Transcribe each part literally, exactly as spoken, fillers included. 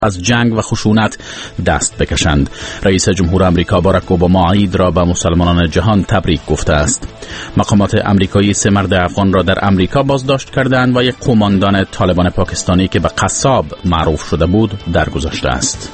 از جنگ و خشونت دست بکشند. رئیس جمهور آمریکا باراک اوباما عید را به مسلمانان جهان تبریک گفته است. مقامات آمریکایی سه مرد افغان را در آمریکا بازداشت کردند و یک قماندان طالبان پاکستانی که به قصاب معروف شده بود درگذشته است.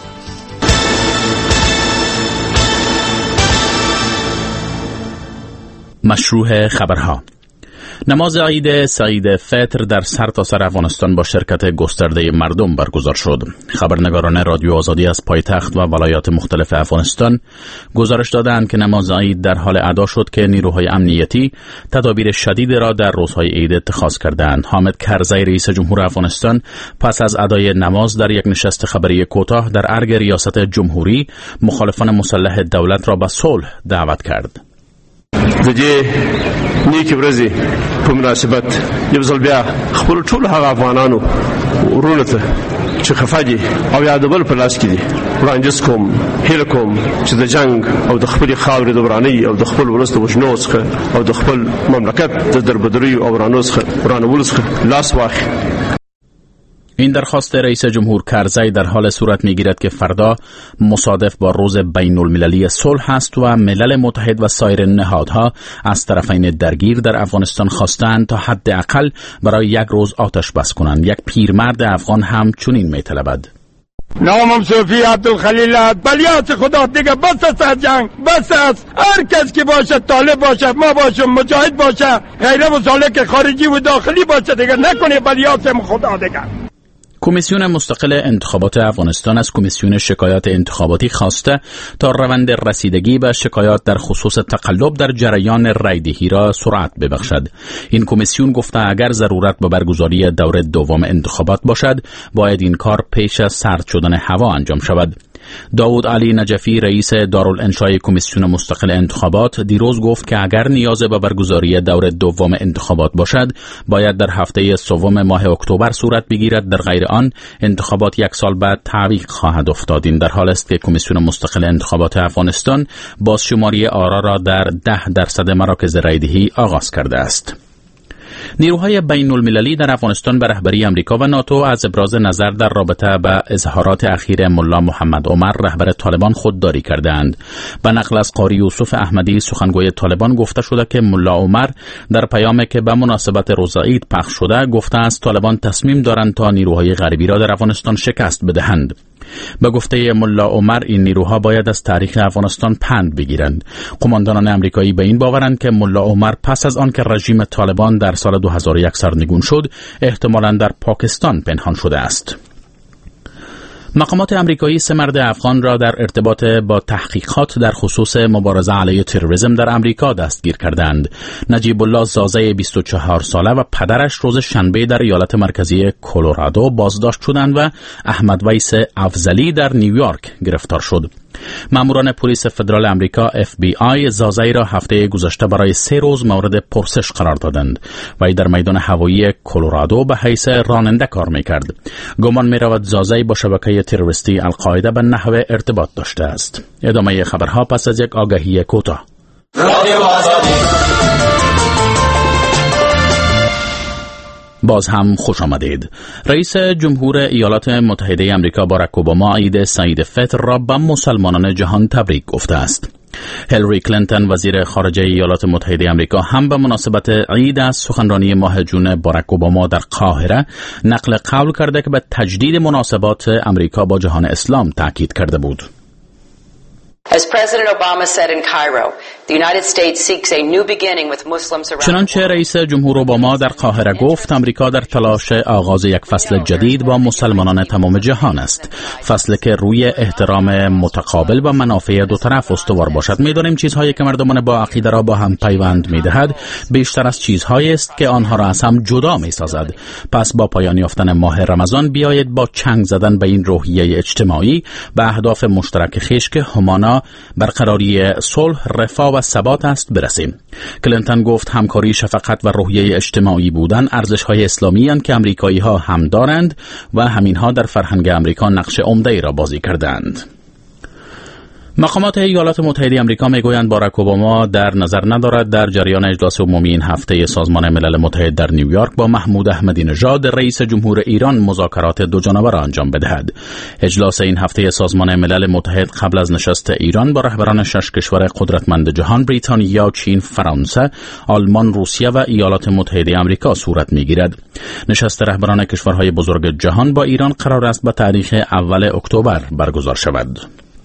مشروع خبرها. نماز عید سعید فطر در سرتاسر افغانستان با شرکت گسترده مردم برگزار شد. خبرنگاران رادیو آزادی از پایتخت و ولایات مختلف افغانستان گزارش دادند که نماز عید در حال ادا شد که نیروهای امنیتی تدابیر شدید را در روزهای عید اتخاذ کردند. حامد کرزی رئیس جمهور افغانستان پس از ادای نماز در یک نشست خبری کوتاه در ارگ ریاست جمهوری مخالفان مسلح دولت را به صلح دعوت کرد. د دې نیکی ورځې په مناسبت یو ځل بیا خپل ټول هغه افغانانو ورونو ته چې خفه دي او یا د بل په لاس کې دي وړاندیز کوم هیله کوم چې د جنگ او د خپلې خاورې د ورانۍ او د خپل ولس د وژنو څخه او د خپل مملکت د دربدریو او ورانو څخه ورانولو څخه لاس واخلي. این درخواست رئیس جمهور کرزی در حال صورت می‌گیرد که فردا مصادف با روز بین المللی صلح است و ملل متحد و سایر نهادها از طرفین درگیر در افغانستان خواستند تا حداقل برای یک روز آتش بس کنند. یک پیرمرد افغان هم چنین می‌طلبد. نامم صوفی عبدالخلیل بلیات خدا دیگه بس است جنگ، بس است. هر کس که باشه، طالب باشه، ما باشه، مجاهد باشه، غیر و سالک خارجی و داخلی باشه، دیگه نکنه بلیات خدا دیگه. کمیسیون مستقل انتخابات افغانستان از کمیسیون شکایات انتخاباتی خواسته تا روند رسیدگی به شکایات در خصوص تقلب در جریان رایدهی را سرعت ببخشد. این کمیسیون گفته اگر ضرورت به برگزاری دور دوم انتخابات باشد، باید این کار پیش از سرد شدن هوا انجام شود. داود علی نجفی رئیس دارالانشای کمیسیون مستقل انتخابات دیروز گفت که اگر نیاز به برگزاری دور دوم انتخابات باشد، باید در هفته سوم ماه اکتبر صورت بگیرد، در غیر آن انتخابات یک سال بعد تعویق خواهد افتاد. این در حال است که کمیسیون مستقل انتخابات افغانستان بازشماری آرا را در ده درصد مراکز رایدهی آغاز کرده است. نیروهای بین المللی در افغانستان به رهبری آمریکا و ناتو از ابراز نظر در رابطه به اظهارات اخیر ملا محمد عمر رهبر طالبان خودداری کردند. به نقل از قاری یوسف احمدی سخنگوی طالبان گفته شده که ملا عمر در پیامی که به مناسبت روز عید پخش شده گفته است طالبان تصمیم دارند تا نیروهای غربی را در افغانستان شکست بدهند. به گفته ملا عمر این نیروها باید از تاریخ افغانستان پند بگیرند. قماندانان آمریکایی به این باورند که ملا عمر پس از آن که رژیم طالبان در سال دو هزار و یک سرنگون شد احتمالاً در پاکستان پنهان شده است. مقامات آمریکایی سه مرد افغان را در ارتباط با تحقیقات در خصوص مبارزه علیه تروریسم در آمریکا دستگیر کردند. نجیب الله زازه بیست و چهار ساله و پدرش روز شنبه در ایالت مرکزی کلرادو بازداشت شدند و احمد ویس افضلی در نیویورک گرفتار شد. ماموران پلیس فدرال آمریکا اف بی آی زازه را هفته گذشته برای سه روز مورد پرسش قرار دادند. وی در میدان هوایی کلرادو به حیث راننده کار میکرد. گمان میرود زازه با شبکه تروریستی القاعده به نحو ارتباط داشته است. ادامه خبرها پس از یک آگهی کوتاه. باز هم خوش آمدید. رئیس جمهور ایالات متحده آمریکا باراک اوباما عید سعید فطر را به مسلمانان جهان تبریک گفته است. هیلاری کلینتون وزیر خارجه ایالات متحده آمریکا هم به مناسبت عید از سخنرانی ماه جون باراک اوباما در قاهره نقل قول کرده که به تجدید مناسبات آمریکا با جهان اسلام تاکید کرده بود. As President Obama said in Cairo, the United States seeks a new beginning with Muslims around. چنانچه رئیس جمهور اوباما در قاهره گفت آمریکا در تلاش آغاز یک فصل جدید با مسلمانان تمام جهان است. فصلی که روی احترام متقابل و منافع دو طرف استوار باشد. می‌دانیم چیزهایی که مردمان با عقیده را با هم پیوند می‌دهد بیشتر از چیزهایی است که آنها را از هم جدا می‌سازد. پس با پایان یافتن ماه رمضان بیایید با چنگ زدن به این روحیه اجتماعی به اهداف مشترک خویش که همانا برقراری صلح، رفاه و ثبات است برسیم. کلینتون گفت همکاری، شفقت و روحیه اجتماعی بودن ارزش‌های اسلامی اند که آمریکایی‌ها هم دارند و همینها در فرهنگ آمریکا نقش عمده‌ای را بازی کردند. مقامات ایالات متحده آمریکا میگویند باراک اوباما در نظر ندارد در جریان اجلاس عمومی این هفته سازمان ملل متحد در نیویورک با محمود احمدی نژاد رئیس جمهور ایران مذاکرات دو جانبه را انجام بدهد. اجلاس این هفته سازمان ملل متحد قبل از نشست ایران با رهبران شش کشور قدرتمند جهان بریتانیا، چین، فرانسه، آلمان، روسیه و ایالات متحده آمریکا صورت میگیرد. نشست رهبران کشورهای بزرگ جهان با ایران قرار است به تاریخ اول اکتبر برگزار شود.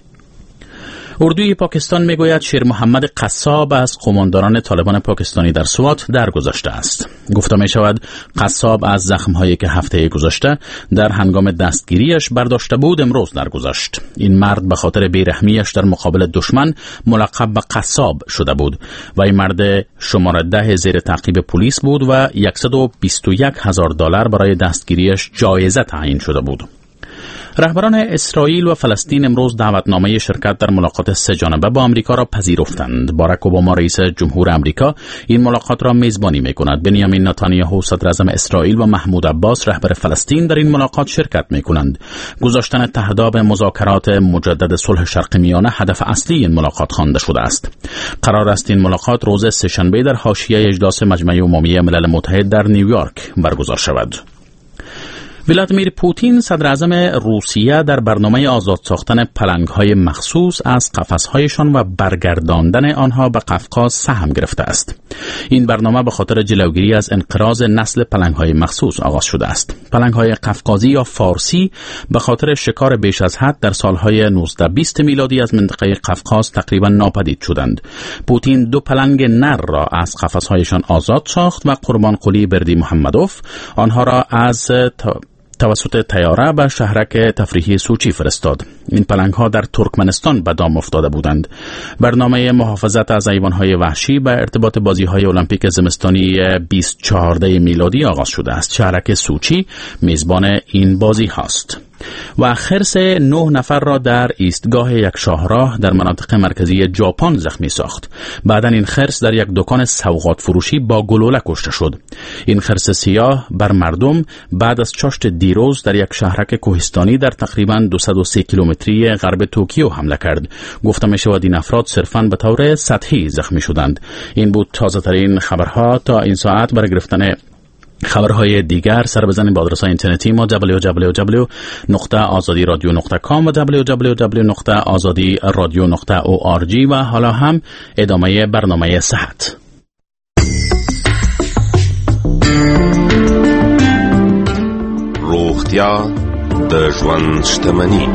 اردوی پاکستان میگوید شیر محمد قصاب از قمانداران طالبان پاکستانی در سوات درگذشته است. گفته می شود قصاب از زخم‌هایی که هفته گذشته در هنگام دستگیریش برداشته بود امروز درگذشت. این مرد به خاطر بیرحمیش در مقابل دشمن ملقب به قصاب شده بود و این مرد شماره ده زیر تعقیب پلیس بود و صد و بیست و یک هزار دلار برای دستگیریش جایزه تعیین شده بود. رهبران اسرائیل و فلسطین امروز دعوتنامه شرکت در ملاقات سه جانبه با آمریکا را پذیرفتند. باراک اوباما رئیس جمهور آمریکا این ملاقات را میزبانی می‌کند. بنیامین نتانیاهو صدر اعظم اسرائیل و محمود عباس رهبر فلسطین در این ملاقات شرکت می‌کنند. گذاشتن تهداب مذاکرات مجدد صلح شرق میانه هدف اصلی این ملاقات خوانده شده است. قرار است این ملاقات روز سه‌شنبه در حاشیه اجلاس مجمع عمومی ملل متحد در نیویورک برگزار شود. ولادیمیر پوتین صدر اعظم روسیه در برنامه آزاد ساختن پلنگ‌های مخصوص از قفس‌هایشان و برگرداندن آنها به قفقاز سهم گرفته است. این برنامه به خاطر جلوگیری از انقراض نسل پلنگ‌های مخصوص آغاز شده است. پلنگ‌های قفقازی یا فارسی به خاطر شکار بیش از حد در سال‌های نوزده بیست میلادی از منطقه قفقاز تقریباً ناپدید شدند. پوتین دو پلنگ نر را از قفس‌هایشان آزاد ساخت و قربان قلی بردی محمدوف آنها را از توسط طیاره به شهرک تفریحی سوچی فرستاد. این پلنگ ها در ترکمنستان به دام افتاده بودند. برنامه محافظت از حیوانات وحشی به ارتباط بازی های المپیک زمستانی بیست و چهار میلادی آغاز شده است. شهرک سوچی میزبان این بازی هاست. و خرس نه نفر را در ایستگاه یک شاهراه در مناطق مرکزی ژاپن زخمی ساخت. بعداً این خرس در یک دکان سوغات فروشی با گلوله کشته شد. این خرس سیاه بر مردم بعد از چاشت دیروز در یک شهرک کوهستانی در تقریباً دویست و سه کیلومتری غرب توکیو حمله کرد. گفته می شود این افراد صرفاً به طور سطحی زخمی شدند. این بود تازه ترین خبرها. تا این ساعت برای گرفتن خبرهای دیگر سر بزنید به آدرس اینترنتی ما دبلیو دبلیو دبلیو نقطه آزادی رادیو نقطه کام و دبلیو دبلیو دبلیو نقطه آزادی رادیو نقطه او آر جی و حالا هم ادامه برنامه صحت. روغتیا د ژوند شتمني.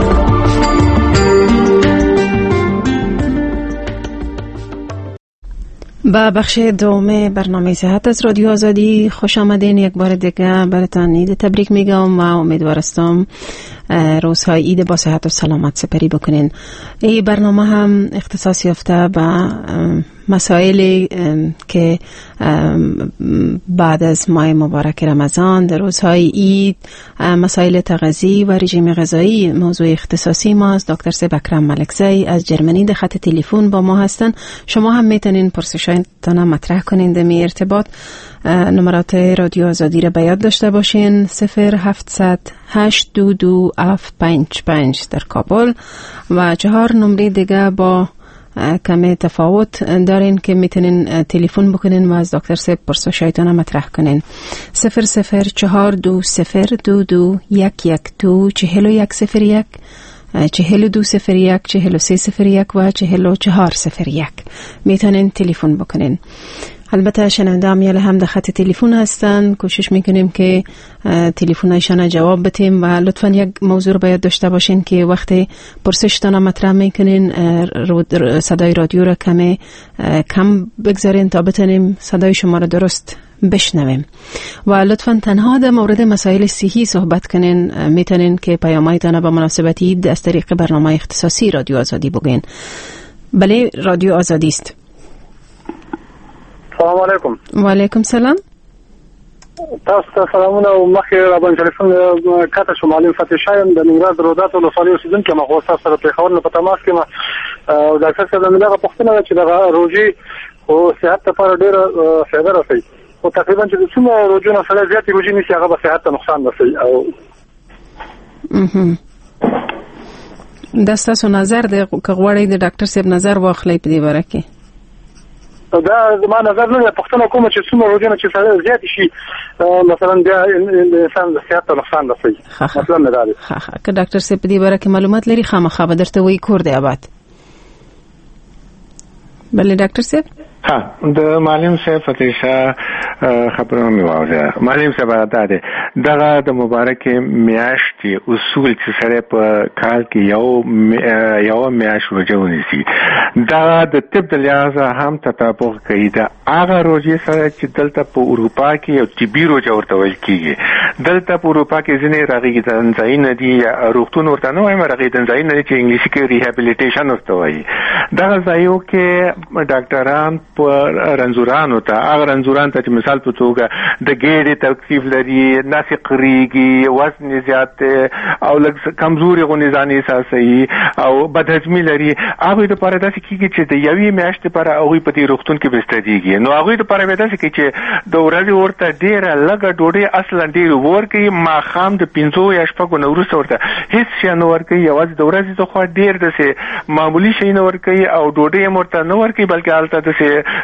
با بخش دوم برنامه صحت از رادیو آزادی خوش آمدین. یک بار دیگه براتون عید تبریک میگم و امیدوارستم روزهای عید با صحت و سلامت سپری بکنین. این برنامه هم اختصاص یافته به مسائلی که بعد از ماه مبارک رمضان در روزهای عید، مسائل تغذی و رژیم غذایی موضوع اختصاصی ما است. دکتر سیب اکرم ملکزی از جرمنی در خط تلفن با ما هستن. شما هم میتونین پرسشاتون مطرح کنین در می ارتباط. نمرات رادیو آزادی را به یاد داشته باشین: صفر هفتصد هشت دو دو هفت پنج پنج در کابل و چهار نمره دیگه با کمی تفاوت دارین که میتونین تلفن بکنین و از دکتر سیب پرسشایتون مطرح کنین. صفر صفر چهار دو صفر دو دو یک یک دو چهل و یک صفر یک، چهل و دو صفر یک، چهل و سه صفر یک و چهل و چهار صفر یک میتونین تلفن بکنین. البته شنونده امیال هم در خط تلفن هستن. کوشش میکنیم که تلفنایشان جواب بدیم و لطفا یک موضوع رو باید داشته باشین که وقتی پرسشتان مطرح میکنین صدای رادیو رو کم کم بگذارین تا بتونیم صدای شما رو درست بشنویم. و لطفا تنها در مورد مسائل صحی صحبت کنین. میتونین که پیامایتان به مناسبت عید از طریق برنامه اختصاصی رادیو آزادی بگین. بله، رادیو آزادی است. سلام علیکم. و علیکم سلام. تاسو ته سلامونه او مخکې را باندې تلیفون کاته شو معلم فتح شایم د ننګرهار رودات ولسوالۍ اوسیدونکی یم. هغه تاسو سره پېښور نه په تماس کې یم. او ډاکټر صاحب د دغه پوښتنه ده چې دغه روژې او صحت لپاره ډېره فایده رسوي، خو تقریبا چې د څومره روژو نه سړی زیاتې روژې نیسي هغه به صحت ته نقصان رسوي. او دا ستاسو نظر دی که غواړئ د ډاکټر صاحب نظر واخلئ په دې باره کې؟ دا زما نظر نه دی، پوښتنه کوم چې څومره روزنه چې زیات شي مثلا بیا انسان د صحت ته نقصان رسوي. مطلب نه دا دی. ها ها که ډاکټر صاحب په دې باره کې معلومات لري خامخا به درته وایي کور دی آباد. بله ډاکټر صاحب. ها د معلم صاحب فتح شاه خبرونه مې واورېده. معلم صاحب دا دی دغه د مبارکې میاشتې اصول چې سره په کال کې یو یو میاشت روژه ونیسي دا د طب د لحاظه هم تطابق کوي د هغه روژې سره چې دلته په اروپا کې یو طبي روژه ورته ویل کېږي. دلته په اروپا کې ځینې رغېدنځایونه دي یا روغتون ورته نه وایم رغېدنځایونه دي چې انګلیسي کې ریهابیلیټیشن ورته وایي. دغه ځایو کې ډاکټران په رنځورانو ته هغه رنځوران ته چې مثال په توګه د ګېډې تکلیف لري، نس قریږي، وزن زیات او لږ کمزوري غونې ځان احساسوي او بدهضمي لري، هغوی دپاره داسې کېږي چې د یوې میاشتې لپاره هغوی په دې روغتون کې بستریږي. نو هغوی دپاره بیا داسې کوي چې د ورځې ورته ډېره لږه ډوډۍ اصلا ډېر ورکوي، ماښام د پنځو یا شپږو نه وروسته ورته هېڅ شی نه ورکوي، یوازې د ورځې څخه ډېر داسې معمولي شی نه ورکوي او ډوډۍ هم ورته نه ورکوي بلکې هلته داسې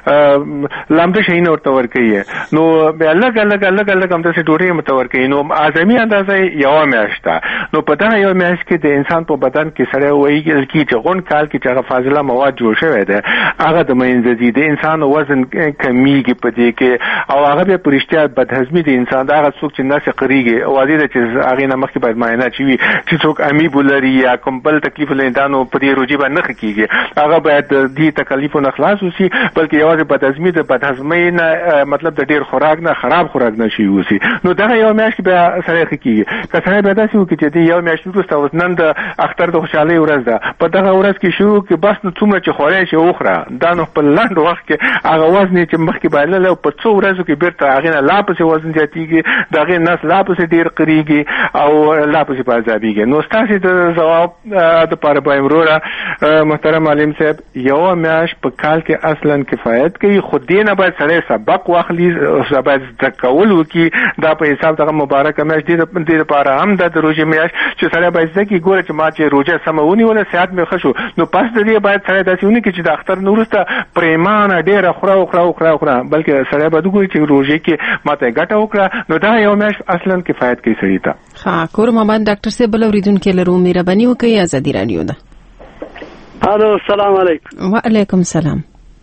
لامده شیونه ورته ورکوي. نو بیا لږه لږه لږه لږه همداسې ډوډۍ هم ورته ورکوي. نو اعظمي اندازه یوه میاشت ده. نو په دغه یوه میاشت کې د انسان په بدن کې سړی ویل کېږي چې غونډ کال کې چې هغه فاضله مواد جوړ شوی دی هغه د منځه ځي، د انسان وزن کمیږي په دې کې او هغه بیا په رښتیا بدهضمي د انسان د هغه څوک چې نس قریږي واضح ده چې هغې نه مخکې باید معاینه چې وي چې څوک امیب لري یا کوم بل تکلیف لري دا نو په دې روژې باندې نه ښه کېږي. هغه باید د دې تکلیفو نه خلاص اوسي بلکې یوازې بدهضمي د بدهضمۍ نه مطلب د ډېر خوراک نه خراب خوراک نه شي اوسي. نو دغه یو میاشت بیا سړی ښه کېږي. که سړی بیا داسې وکړي چې د یو میاشت وروسته اوس نن د اختر د خوشحالۍ ورځ ده په دغه ورځ کې شروع کړي بس نو څومره چې خوړی شي وخوره دا نو په لنډ وخت کې هغه وزن چې مخکې بایللی او په څو ورځو کې بېرته هغې نه لا پسې وزن زیاتېږي، د هغې نس لا پسې ډېر قریږي او لا پسې په عذابېږي. نو ستاسې د ځواب دپاره به وروره محترم معلم صاحب یوه میاشت په کال کې اصلا کفایت کوي، خو دې نه باید سړی سبق واخلي، باید زده کول وکړي. دا په حساب دغه مبارکه میاشت دې دپاره هم ده د روژې میاشت چې سړی باید زده کړي ګوره چې ما چې روژه سمه ونیوله صحت مې ښه شو. نو پس د دې باید سړی داسې ونه کړي چې د اختر نه وروسته پرېمانه ډېره خوره وخوره وخوره وخوره بلکې سړی باید وګوري چې روژې کې ما ته یې ګټه وکړه. نو دا یو میاشت اصلا کفایت کوي سړي ته. ښه کور مابند ډاکټر صاحب بل اورېدونکی لرو، مهرباني وکړئ ازادي راډیو ده. الو السلام علیکم. وعلیکم السلام.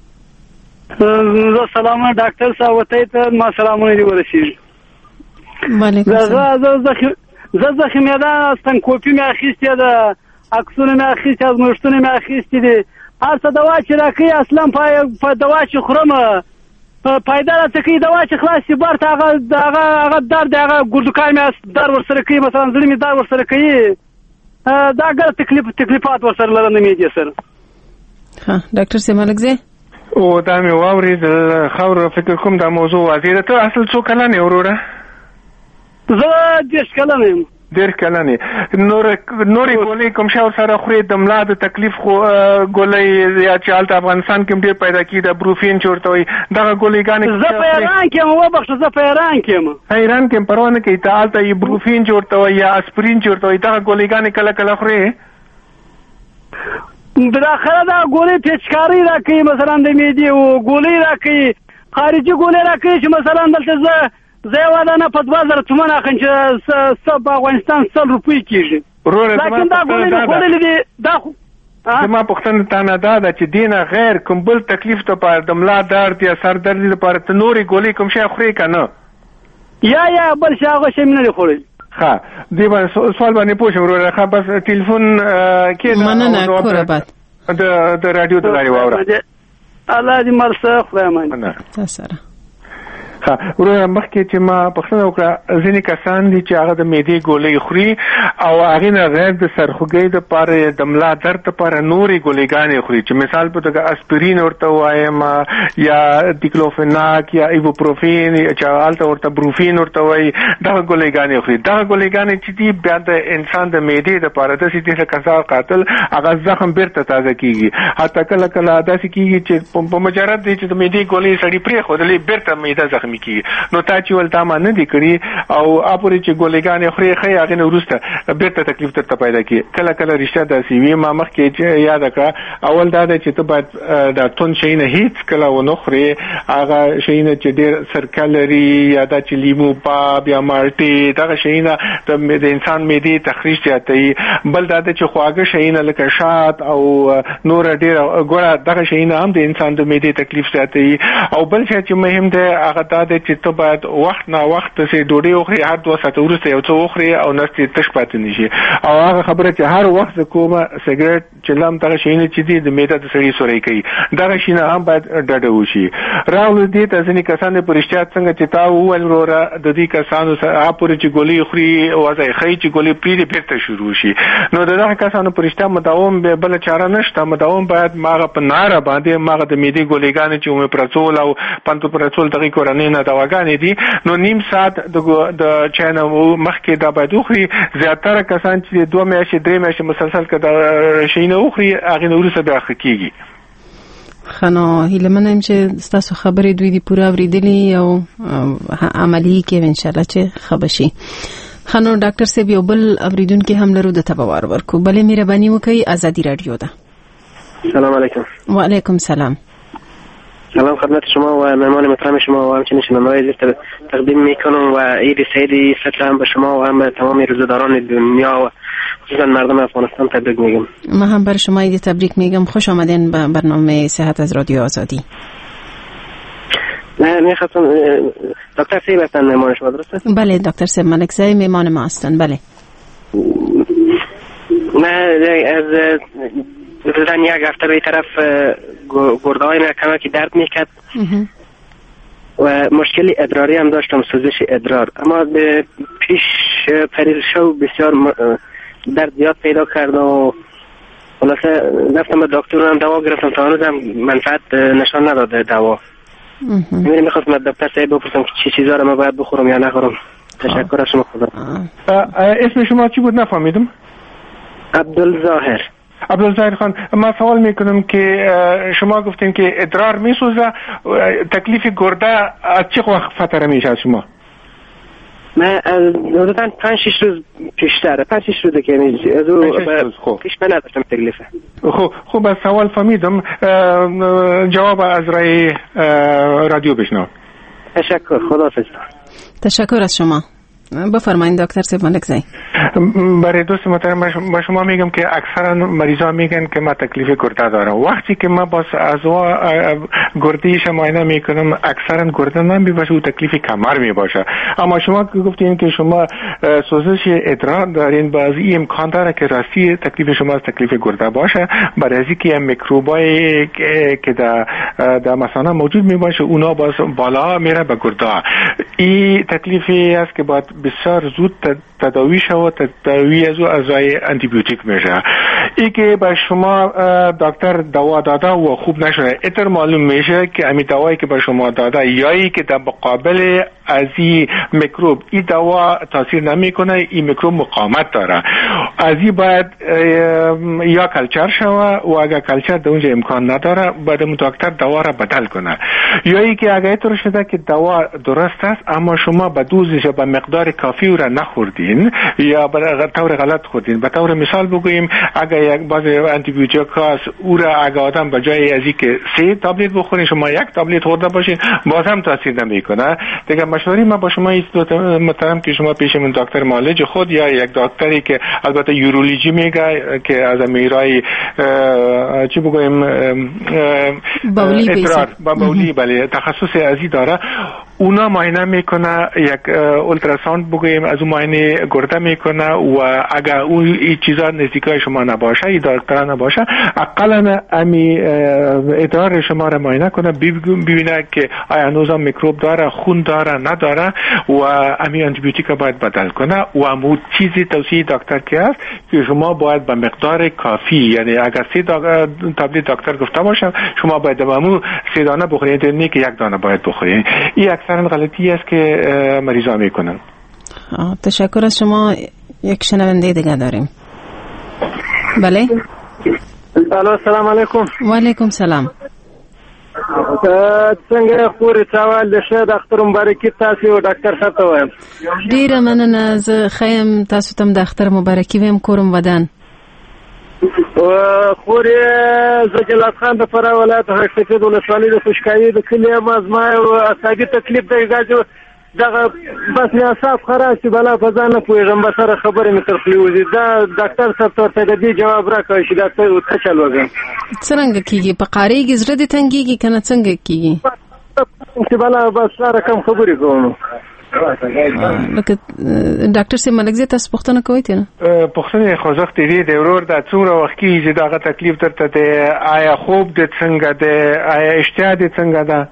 زه سلام ډاکټر صاحب ته ته ما سلامونه دي ورسېږي. وعلیکم السلام. زه زه زخمي ده ستنکوپي مې اخیستې ده، عکسونه مې اخیستې، ازمویښتونه مې اخیستې دي، هر څه دوا چې راکوي اصلا په دوا چې خورم پیدا راته کوي، دوا چې خلاص شي برته هغه هغه هغه درد هغه ګردوکان مې در ورسره کوي، مثلا زړه مې در ورسره کوي، دا ګره تکلیف تکلیفات ورسره لرم معدې سره. ها ډاکټر صاحب ملکزی او دا مې واورېدل خاوره فکر کوم دا موضوع واضح ده. ته اصل څو کلن یې وروره؟ زه دېرش کلن یم. دېرش کلن یې. نورې ګولۍ کوم شی ورسره خورې د ملا د تکلیف ګولۍ یا چې هلته افغانستان کې هم ډېر پیدا کېږي د بروفین چې ورته وایي دغه ګولۍ زه په ایران کې یم وبخښه زه په ایران کې یم. ایران کې هم پروا نه کوي ته هلته یې بروفین چې ورته وایي یا اسپرین چې ورته وایي دغه ګولۍ کله کله خورې؟ بالاخره دا ګولۍ پیچکارۍ راکوي، مثلا د معدې ګولۍ راکوي، خارجي ګولۍ راکوي چې مثلا دلته زه زه یوه دانه په دوه زره تومنه اخلم چې په افغانستان سل روپۍ کېږي، لیکن دا ګولۍ مې خوړلې دي. دا زما پوښتنه تا نه دا ده چې دې نه غیر کوم بل تکلیف لپاره د ملا درد یا سر درد لپاره ته نورې ګولۍ کوم شی خورې که نه؟ یا یا بل شی هغه شی مې نه دی خوړلی. ښه دې باندې سوال باندې پوه شم وروره. ښه بس ټلیفون کښېږده مننه کور آباد د راډیو د لارې واوره. الله دې مل څه خدای امان تا سره. ها وروره مخکې چې ما پوښتنه وکړه ځینې کسان دي چې هغه د معدې ګولۍ خوري او هغې نه غیر د سرخوږۍ دپاره د ملا درد دپاره نورې ګولۍ خوري چې مثال په توګه اسپرین ورته ووایم یا دیکلوفناک یا ایبوپروفین چې هلته ورته بروفین ورته وایي دغه ګولۍ خوري. دغه ګولۍ چې دي بیا د انسان د معدې دپاره داسې دي لکه زهر قاتل هغه زخم بیرته تازه کېږي. حتی کله کله داسې کېږي چې په مجرد دی چې د معدې ګولۍ سړي پرېښودلې بیرته معده زخمي کمی کی نو تا چې ولته ما نه دی کړی او اپوري چې ګولېګانې خوري خې هغه نو ورسته بیرته تکلیف ته پیدا کی کله کله رښتیا د سی وی ما مخ کې یاد کړه اول دا چې ته باید د تون شي نه هیڅ کله و نه خوري هغه شي نه چې ډیر سرکلري یا د چې لیمو پا یا مالټي دا شي نه د انسان معدې تخریش چاته بل دا چې خواږه شي نه لکه شات او نور ډیر ګوره دا شي نه هم د انسان د معدې تکلیف چاته او بل چې مهم دی هغه دا چې ته باید وخت نه وخت سي ډوډۍ وخوري هر دوه ساعت وروسته یو څه وخوري او نستې تش پاتې نشي او هغه خبره چې هر وخت کومه سیګریټ چلم دا شي نه چې د معده د سړي سوري کوي دا شي نه هم باید ډډه وشي راول دي ته ځنې کسان په رښتیا څنګه چې تا وویل وروره د دې کسانو سره اپوري چې ګولې خوري او ځای خې چې ګولې پیری پیرته شروع شي نو دغه کسانو په رښتیا مداوم به بل چاره نشته مداوم باید ماغه په ناره باندې ماغه د معدې ګولېګانې چې مې پرڅول او پنځه پرڅول دغه کورنۍ نه دواګانې دي نو نیم ساعت د چانه مخکې دا باید وخوري زیاتره کسان چې دوه میاشتې درې میاشتې مسلسل کده شي نه وخوري هغه نو ورسره بیا خکېږي خنو هیله منم چې تاسو خبرې دوی دی پوره اوریدلې او عملی کې ان شاء الله چې خبشي خنو ډاکټر صاحب یو بل اوریدونکو هم لرو د تبوار ورکو بلې مهرباني وکړئ ازادي رادیو ده. سلام علیکم. و علیکم سلام. سلام خدمت شما و مهمان محترم شما و همچنین شنوندگان تقدیم میکنم و عید سعید فطر هم به شما و هم به تمام روزداران دنیا و خصوصا مردم افغانستان تبریک میگم. ما هم بر شما عید تبریک میگم. خوش آمدین به برنامه صحت از رادیو آزادی. نه میخواستم دکتر سیب هستن مهمان شما درسته؟ بله دکتر سیب ملکزی مهمان ما هستن. بله. نه از مثلا یک هفته به طرف گرده های محکمه که درد میکرد و مشکل ادراری هم داشتم سوزش ادرار اما پیش پریز شو بسیار درد زیاد پیدا کرد و خلاصه رفتم به دکتر هم دوا گرفتم تا هنوز هم منفعت نشان نداده دوا میریم میخواستم از دکتر صاحب بپرسم که چی چیزا رو من باید بخورم یا نخورم. تشکر از شما. خدا. اسم شما چی بود نفهمیدم؟ عبدالظاهر. عبدالظاهر خان ما سوال میکنم که شما گفتین که ادرار میسوزه تکلیف گرده از چه وقت فتره میشه از شما؟ من از حدوداً پنج شش روز پیشتره پنج شش روزه که از او پیش من نداشتم تکلیفه. خب خب از سوال فهمیدم جواب از رای رادیو بشنوم. تشکر خداحافظ. تشکر از شما. بفرمایید دکتر صاحب ملکزی. برای دوست محترم با شما میگم که اکثرا مریضا میگن که ما تکلیف گرده دارم. وقتی که ما باز از گردیش معاینه میکنم اکثرا گرده نمیباشه و تکلیف کمر میباشه. اما شما گفتین که شما سوزش ادرار دارین باز این امکان داره که راستی تکلیف شما از تکلیف گرده باشه برای از اینکه میکروبای که در در مثلا موجود میباشه اونا باز بالا میره به گرده. این تکلیفی است که باید بسیار زود تداوی شود. تداوی از او از رای آنتی بیوتیک میشه. ای که به شما دکتر دوا داده و خوب نشده اتر معلوم میشه که امی دوایی که به شما داده یا ای که در مقابل از این میکروب این دوا تاثیر نمیکنه این میکروب مقاومت داره. از این باید یا کلچر شوه و اگر کلچر در اونجا امکان نداره باید دکتر دوا را بدل کنه. یا ای که اگر ایتر شده که دوا درست است اما شما به دوزش به مقدار کافی او را نخوردین یا به طور غلط خوردین. به طور مثال بگوییم اگر یک باز آنتی بیوتیک هست او را اگر آدم به جای از اینکه سه تابلت بخورین شما یک تابلت خورده باشین باز هم تاثیر نمیکنه. دیگه مشوری ما با شما است محترم که شما پیش من دکتر معالج خود یا یک دکتری که البته یورولوژی میگه که از میرای چی بگوییم بولی ادرار با بولی بله تخصص ازی داره اونا معاینه میکنه یک اولتراساوند بگوییم از اون معاینه گرده میکنه و اگر اون این چیزا نزدیکای شما نباشه این دکتر نباشه اقلا امی ادرار شما را معاینه کنه ببینه که آیا هنوز میکروب داره خون داره نداره و امی آنتی بیوتیک باید بدل کنه و امو چیزی توصیه دکتر که است که شما باید به مقدار کافی یعنی اگر سه تابلت دکتر گفته باشه شما باید امو سه دانه بخورید نه که یک دانه باید بخورید. این اکثرا غلطی است که مریضا میکنن. تشکر از شما. یک شنونده دیگه داریم. بله. سلام علیکم. و علیکم سلام. څنګه خوري چاوال د شه د اختر مبارکي تاسو او ډاکټر صاحب ته وایم. ډیره مننه. زه خیم تاسو ته د اختر مبارکي ویم کورم ودان. خوري زه جلال خان د فرا ولایت هرڅه د ولسوالۍ د خوشکایي د کلی مازما او اصابي تکلیف دی غاجو دغه بس نه صاحب خراب چې بلا فزا نه پوهېږم به سره خبرې مې تر خولې وځي. دا ډاکټر صاحب ته د دې جواب راکړی چې دا څه چل وکړم. څرنګه کېږي په قاریږي زړه دې تنګېږي که نه څنګه کېږي چې بلا بس سره کم خبرې کوم. لکه ډاکټر صاحب ملکزی تاسو پوښتنه کوئ ته نه پوښتنه خوځښت دی د ورور د څومره وخت کې چې دغه تکلیف درته دی آیا خوب دې څنګه دی آیا اشتها دې څنګه ده؟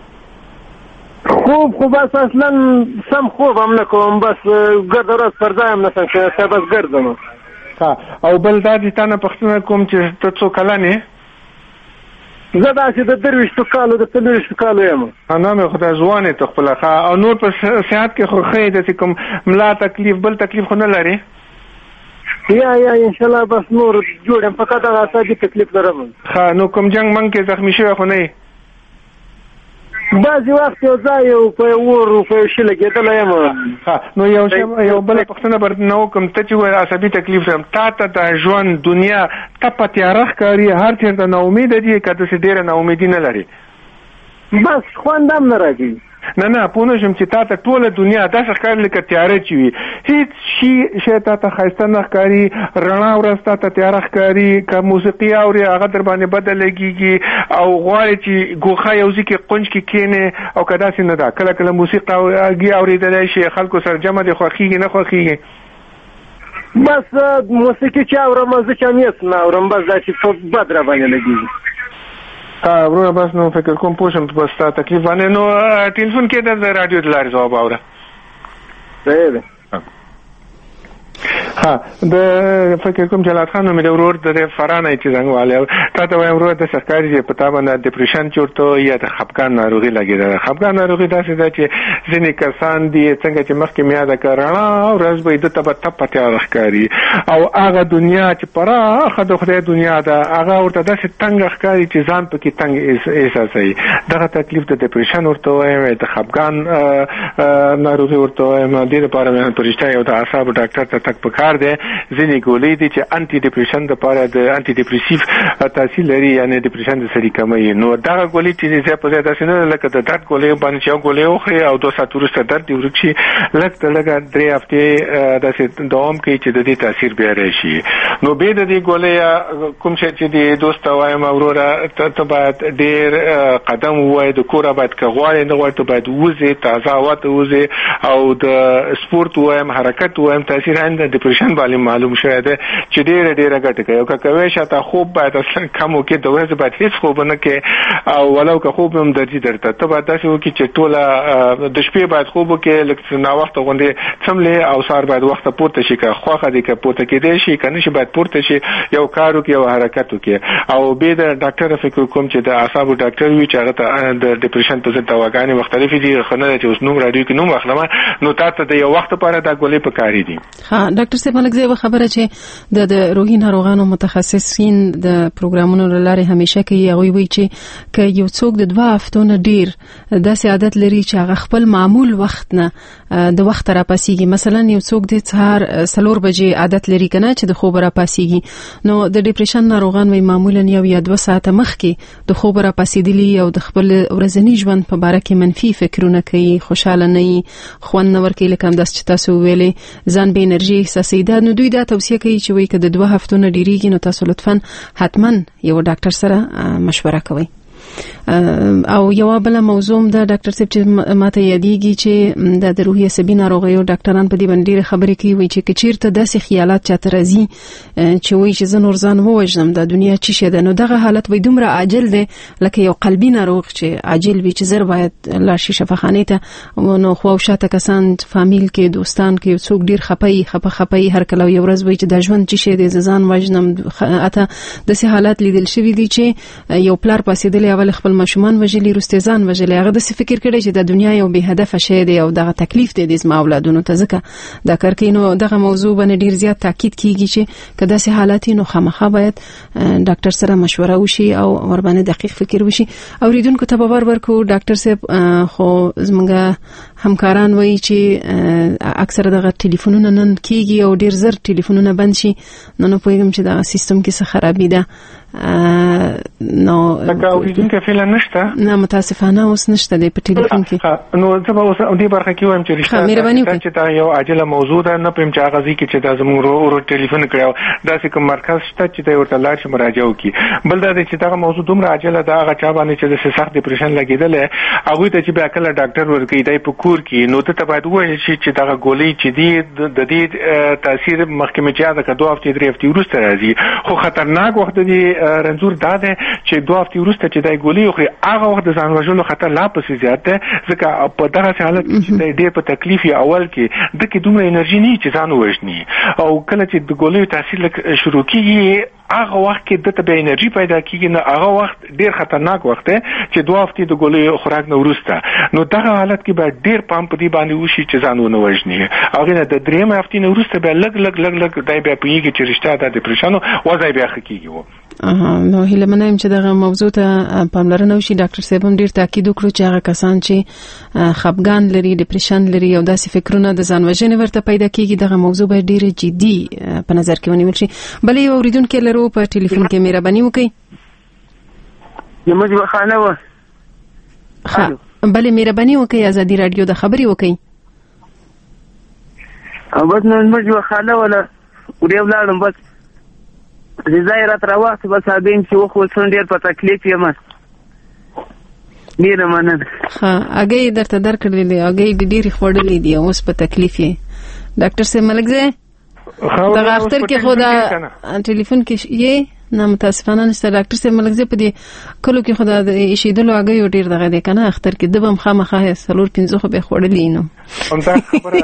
خوب خو بس اصلا سم خوب هم نه کوم بس ګرد ورځ پر ځای هم نه سم چې بس ګرځم. او بل دا دې تا نه پوښتنه کوم چې ته څو کلن یې؟ زه داسې د درویشتو کالو د څلوېښتو کالو یم. نه مې خدای ځوان یې ته خپله ښه او نور په صحت کې خو ښه یې داسې کوم ملا تکلیف بل تکلیف خو نه لرې؟ یا یا انشاءالله بس نور جوړ یم فقط هغه اعصابي تکلیف لرم. ښه نو کوم جنګ منګ کې زخمي شوی خو نه یې؟ بعضې وخت یو ځای یو په یو اور و په یو شي لګېدلی یم. نو یو یو بله پوښتنه به نه وکړم ته چې وایې عصبي تکلیف لرم تا ته د ژوند دنیا تپه تیاره ښکاري هر چېرته ناامیده دي که داسې ډېره ناامیدي نه لري؟ بس خوند هم نه راځي. نه نه پوه نه شم چې تا ته ټوله دنیا داسې ښکاري لکه تیاره چې وي هېڅ شي شی تا ته ښایسته نه ښکاري رڼا ورځ تا ته تیاره ښکاري که موسیقي اورې هغه در باندې بده لګېږي او غواړې چې ګوښه یو ځای کې قونج کې کښېنې او که داسې نه ده کله کله موسیقي اورېدلی شي خلکو سره جمع دې خوښېږي نه خوښېږي؟ بس موسیقي چې اورم زه چې هم هېڅ نه اورم بس دا چې بد را باندې لګېږي. ورونه بس نو فکر کوم پوه شم بس تا تکلیف باندې نو ټلیفون کې د راډیو د لارې ځواب اوره. صحیح ده. ها د فکر کوم جلال خان مې د ورور د فرانه چې زنګ والي تا ته وایم ورور د سرکاري چې په تا باندې ډپریشن چورته یا د خپګان ناروغي لګېده. خپګان ناروغي داسې ده چې ځینې کسان دي څنګه چې مخکې مې یاده کړه رڼا ورځ به یې ده ته به تپه تیاره ښکاري او هغه دنیا چې پراخه د خدای دنیا ده هغه ورته داسې تنګه ښکاري چې ځان پکې تنګ احساسوي. دغه تکلیف د ډپریشن ورته وایم د خپګان ناروغي ورته وایم. دې دپاره مې په رښتیا یو د اعصابو ډاکټر ته تک پکار دی. ځینې ګولۍ دي چې انټي ډپریشن دپاره د انټي ډپریسیف تاثیر لري یعنې ډپریشن د سړي کموي. نو دغه ګولۍ چې ځای په ځای داسې نه ده لکه د درد ګولۍ باندې چې یو ګولۍ وخورې او دوه ساعت وروسته درد دې ورک شي لږ تر لږه درې هفتې داسې دوام کوي چې د دې تاثیر بیا راشي. نو بې د دې ګولۍ کوم شی چې دې دوست ته وایم وروره ته باید ډېر قدم ووایې د کوره باید که غواړې نه غواړې ته باید ووځې تازه هوا ته ووځې او د سپورت ووایم حرکت ووایم تاثیر هم د ډپریشن باندې معلوم شوی دی چې ډېره ډېره ګټه کوي. او که کوی شاته خوب باید اصلا کم وکړې د ورځې باید هېڅ خوب نه کوې او ولو که خوب هم درځي درته ته باید داسې وکړې چې ټوله د شپې باید خوب وکړې لږ ناوخته غوندې څملې او سهار باید وخته پورته شي که خوښه دي که پورته کېدی شي که نه شي باید پورته شي یو کار وکړي یو حرکت وکړي. او بې د ډاکټر فکر کوم چې د اعصابو ډاکټر وي چې هغه ته د ډپریشن په ضد دواګانې مختلفې دي خو نه ده چې اوس نوم راډیو کې نوم واخلم نو تا ته د یو وخت لپاره دا ګولۍ پکارې دي. ها ډاکټر صاحب ملکزی یو خبره چې د د روحي ناروغانو متخصصین د پروګرامونو لاره همیشه کوي هغوی وایي چې که یو څوک د دوه هفتو نه ډېر داسې عادت لري چې هغه خپل معمول وخت نه د وخت راپاسېږي مثلا یو څوک د سهار څلور بجې عادت لري که نه چې د خوب راپاسېږي نو د ډپریشن ناروغان وایي معمولا یو یا دوه ساعته مخکې د خوب راپاسېدلي او د خپل ورځني ژوند په باره کې منفي فکرونه کوي خوشحاله نه وي خوند نه ورکوي لکه همداسې چې تاسو وویلې ځان بې انرژي احساسوي. دا نو دوی دا توصیه کوي چې وایي که د دوه هفتو نه ډېرېږي نو تاسو لطفا حتما یو ډاکټر سره مشوره کوئ. او یو بل موضوع ده ډاکټر صاحب چې ماته یادېږي چې د روحي عصبي ناروغیو ډاکټران په دې باندې ډېرې خبرې کوي وایي چې که چېرته داسې خیالات چاته راځي چې وایي چې زه نور ځان ووژنم دا دنیا څه شی ده نو دغه حالت وایي دومره عاجل دی لکه یو قلبي ناروغ چې عاجل وي چې زر باید لاړ شي شفاخانې ته نو خوا او شاته کسان فامیل کې دوستان کې څوک ډېر خپه خپه خپه هر کله یو ورځ وایي چې دا ژوند څه شی دی زه ځان وژنم. اته داسې حالات لیدل شوي دي چې یو پلار پاسېدلی اول خپل ماشومان وجلی روستزان وجلی هغه د فکر کړي چې د دنیا یو به هدف شې دی او دغه تکلیف دی د زما اولادونو ته ځکه د کارکینو دغه موضوع باندې ډیر زیات تاکید کیږي چې کله داسې حالات نو خامخا باید ډاکټر سره مشوره وشي او ور باندې دقیق فکر وشي. اوریدونکو ته باور ورکو ډاکټر صاحب خو زمونږ همکاران وایي چې اکثر دغه ټلیفونونه نن کیږي او ډیر زر ټلیفونونه بند شي. نو نو پوهیږم چې دا سیستم کې څه خرابې ده. نو لکه اوریدونکو فعلا نشته، نه متاسفانه اوس نشته دی په ټلیفون کې. نو زه به اوس دې برخه کې وایم چې رښتیا چې دا یو عاجله موضوع ده، نه پم چې هغه ځکه چې دا زموږ ورو ټلیفون کړو داسې کوم مرکز شته چې دا ورته لاړ شي مراجعه وکړي. بل دا چې دا موضوع دومره عاجله ده، هغه چا باندې چې د سخت ډیپریشن لګیدل هغه ته چې بیا کله ډاکټر ورکړي دای په کور کې، نو ته باید وایي چې دغه ګولۍ چې دی د دې تاثیر مخکمه چې دا کډو هفته درې هفته وروسته راځي، خو خطرناک وخت دی رنځور دا ده چې دوه هفته وروسته چې دای ګولۍ خو هغه وخت د ځان وژلو خطر لا پسې زیات ده، ځکه په دغه حالت کې چې ډېر په تکلیف اول کې د کې دومره انرژي نه چې ځان وژني، او کله چې د ګولۍ تاثیر شروع کیږي هغه وخت کې د ته انرژي پیدا کیږي، نه هغه وخت ډیر خطرناک وخت دی چې دوه هفتې د ګولۍ خوراک نه وروسته. نو دغه حالت کې به ډیر پام په دې باندې وشي چې ځان ونه وژني. هغه نه د درېم هفتې نه وروسته به لګ لګ لګ لګ دای بیا پیږي چې رښتیا د ډیپریشن وځي بیا خکېږي. اها نو هله منایم چې دغه موضوع ته پاملرنه وشي. ډاکټر صاحب هم ډیر تاکید وکړو چې هغه کسان چې خپګان لري، ډیپریشن لري او داسې فکرونه د ځان وژنې ورته پیدا کیږي، دغه موضوع به ډیره جدي په نظر کې ونیول شي. بلې یو اوریدونکو لرو په ټلیفون کې مهرباني وکړئ. زموږ خانه و ها بلې مهرباني وکړئ ازادي رادیو د خبري وکړئ. او بس نو موږ خانه ولا ورې ولادم بس زای رات راوخت بس هغه چې وخت وسون ډیر په تکلیف یم. ډیر مننه. ها هغه درته درکړلې هغه ډیر خوړلې دي اوس په تکلیف یې. ډاکټر صاحب ملګری دا اختر کې خدا ټلیفون کې یې نه متاسفانه نشته. ډاکټر صاحب ملګری په دې کلو کې خدا د شیدلو هغه یو ډیر دغه دی کنه اختر کې دبم خامخه سلور پنځه خو به خوړلې نو هم دا خبره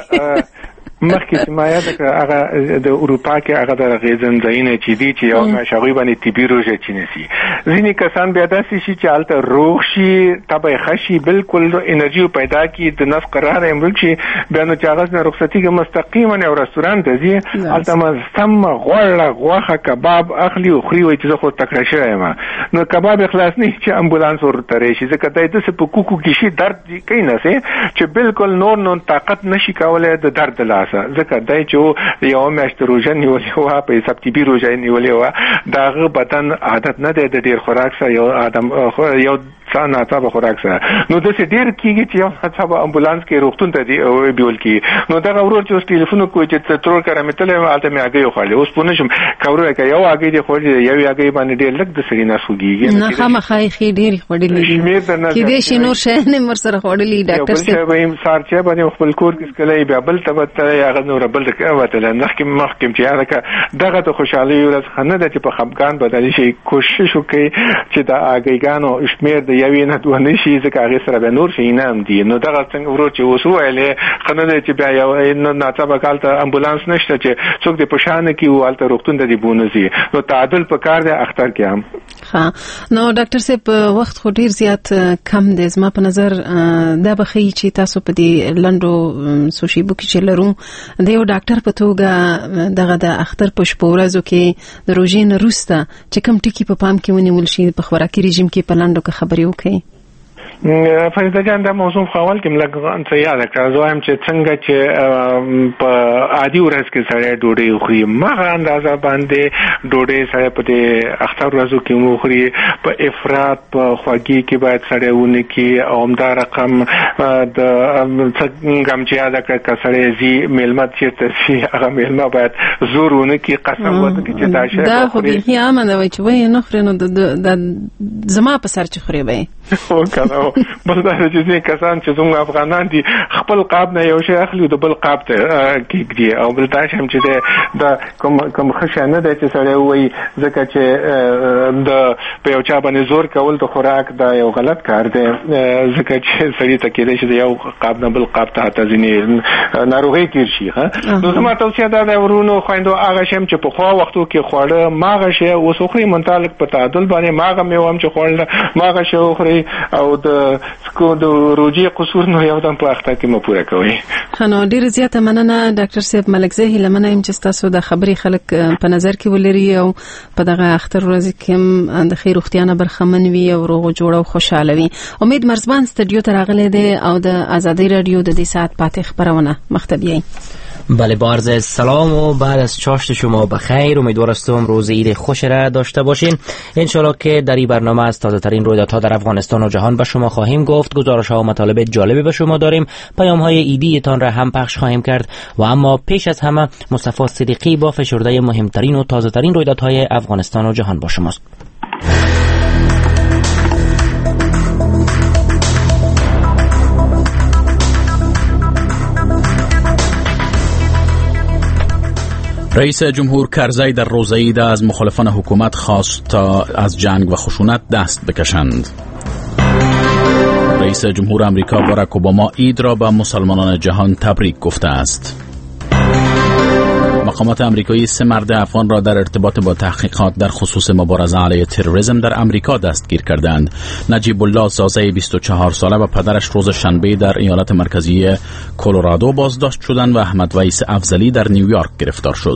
مخکې چې ما یاد کړ هغه د اروپا کې هغه د غیزن ځایونه چې دي چې یو مشاغوی باندې طبي روژه چینسي، ځینې کسان بیا داسې شي چې هلته روغ شي، طبع خشي، بالکل انرژي پیدا کړي، د نفس قرار یې مړ شي، بیا نو چې هغه نه رخصتي کې مستقیما یو رستورانت ته ځي، هلته سم غوړه غوښه کباب اخلي او خوري، وایي چې زه خو تکړه شوی یم. نو کباب خلاص نه چې امبولانس ورته راشي، ځکه دی داسې په کوکو کې شي درد کوي نه چې بالکل نور نو طاقت نشي کولی د درد لاس، ځکه دای چې یو میاشت روژه نیولې وه، په حساب طبي روژه نیولې وه، د هغه بدن عادت نه دی د ډېر خوراک سره یو آدم یو څه ناڅاپه خوراک سره، نو داسې ډېر کېږي چې یو ناڅاپه امبولانس کې روغتون ته بیول کېږي. نو دغه ورور چې اوس ټلیفون کوي چې ترور کره مې تللی هلته مې هګۍ وخوړلې، اوس پوه نه شم که ورور که یو هګۍ دې خوړلې یوې هګۍ باندې ډېر لږ د سړي نس خوږېږي. نه خامخا یې ښې ډېرې خوړلې دي، کېدای شي نور شیان یې ورسره خوړلي. ډاکټر صاحب بل شی به یې سهار چای باندې خپل کور کې څکلی، بیا بل ته به تللی، هغه نور بل ته وتلی. مخکې مخکې چې یاده که دغه د خوشحالۍ ورځ ښه نه ده چې په خفګان بدلې شي. کوشش وکړئ چې د هګیګانو شمېر د یوې نه دوه نه شي، ځکه هغې سره بیا نور شیونه هم دي. نو دغه څنګه ورور چې اوس وویلې ښه نه دی چې بیا یو ناڅاپه هلته امبولانس نشته چې څوک دې په شانه کړي او هلته روغتون ته دې بونځي. نو تعادل پکار دی اختر کې هم. ها نو ډاکټر صاحب وخت خو ډیر زیات کم دی، زما په نظر دا به ښیي چې تاسو په دې لنډو سوشیبو کې چې لرو د یو ډاکټر په توګه دغه د اختر په شپو ورځو کې د روژې نه وروسته چې کوم ټکي په پام کې ونیول شي په خوراکي رژیم کې په لنډو کې خبرې وکړئ. فریضه جان دا موضوع په اول کې ملګ څه یاد کړه، زه وایم چې څنګه چې په عادي ورځ کې سړی ډوډۍ خوري، مغه اندازه باندې ډوډۍ سړی په دې اختر ورځو کې وخوري. په افراط په خواږي کې باید سړی ونه کړي، او همدا رقم د څنګه چې یاد کړه که سړی ځي میلمه چېرته شي هغه میلمه باید زور ونه کړي، قسم ونه کړي چې دا شی دا خو بیخي عامه ده وایي چې وایي نه خورې نو د زما په سر چې خورې به یې بل دا چې ځینې کسان چې زموږ افغانان دي خپل قاب نه یو شی اخلي او د بل قاب ته کېږدي، او بل دا شی هم چې دا کوم کوم ښه شی نه دی چې سړی ووایي ځکه چې د په یو چا باندې زور کول د خوراک دا یو غلط کار دی، ځکه چې سړی ته کېدای شي د یو قاب نه بل قاب ته حتی ځینې ناروغۍ تېر شي. نو زما توصیه دا ده ورونو خویندو، هغه شی چې پخوا وختو کې خواړه ماغه شی اوس خورئ، منطلق په تعادل باندې ماغه میوه هم چې خوړله ماغه شی وخورئ، او د د روجې قصور نو یو دم په اخته کې مو پوره کوئ. نو ډېره زیاته مننه ډاکټر صاحب. ملکزی هیله منه یم چې تاسو د خبرې خلک په نظر کې ولري او په دغه اختر ورځ کې هم د خیر روغتیا نه برخمن وي او روغ جوړ او خوشاله وي. امید مرزبان استودیو ته راغلی دی او د آزادی رادیو د دې ساعت پاتې خبرونه مختبیه. بله، با عرض سلام و بعد از چاشت شما بخیر. امیدوارم روز عید خوش را داشته باشین. انشالله که در این برنامه از تازه ترین رویدادها در افغانستان و جهان به شما خواهیم گفت، گزارش ها و مطالب جالبی به شما داریم، پیام های ایدی تان را هم پخش خواهیم کرد و اما پیش از همه مصطفی صدیقی با فشرده مهمترین و تازه ترین رویدادهای افغانستان و جهان با شماست. رئیس جمهور کرزی در روز عید از مخالفان حکومت خواست تا از جنگ و خشونت دست بکشند. رئیس جمهور آمریکا باراک اوباما عید را به مسلمانان جهان تبریک گفته است. مقامات آمریکایی سه مرد افغان را در ارتباط با تحقیقات در خصوص مبارزه علیه تروریسم در آمریکا دستگیر کردند. نجیب الله زازه بیست و چهار ساله و پدرش روز شنبه در ایالت مرکزی کلرادو بازداشت شدند و احمد ویس افضلی در نیویورک گرفتار شد.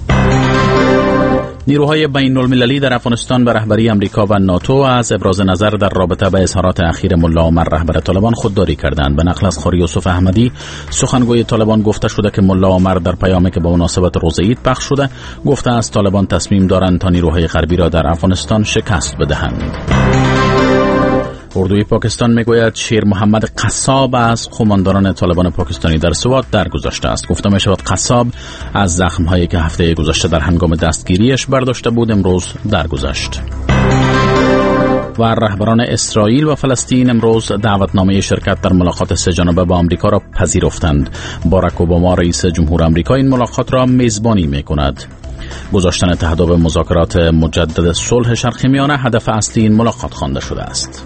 نیروهای بین المللی در افغانستان به رهبری امریکا و ناتو از ابراز نظر در رابطه با اظهارات اخیر ملا عمر رهبر طالبان خودداری کردند. به نقل از خاری یوسف احمدی سخنگوی طالبان گفته شده که ملا عمر در پیامی که به مناسبت روز عید پخش شده گفته است طالبان تصمیم دارند تا نیروهای غربی را در افغانستان شکست بدهند. اردوی پاکستان میگوید شیر محمد قصاب از قماندانان طالبان پاکستانی در سوات درگذشته است. گفته می شود قصاب از زخم‌هایی که هفته گذشته در هنگام دستگیریش برداشته بود امروز درگذشت. و رهبران اسرائیل و فلسطین امروز دعوتنامه شرکت در ملاقات سه جانبه با آمریکا را پذیرفتند. باراک اوباما رئیس جمهور آمریکا این ملاقات را میزبانی میکند. گذاشتن تهداب مذاکرات مجدد صلح شرق‌میانه هدف اصلی این ملاقات خوانده شده است.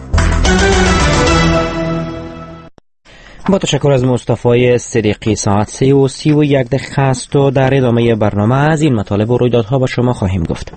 با تشکر از مصطفی صدیقی. ساعت سه و سی و یک دقیقه است و در ادامه برنامه از این مطالب و رویدادها با شما خواهیم گفت.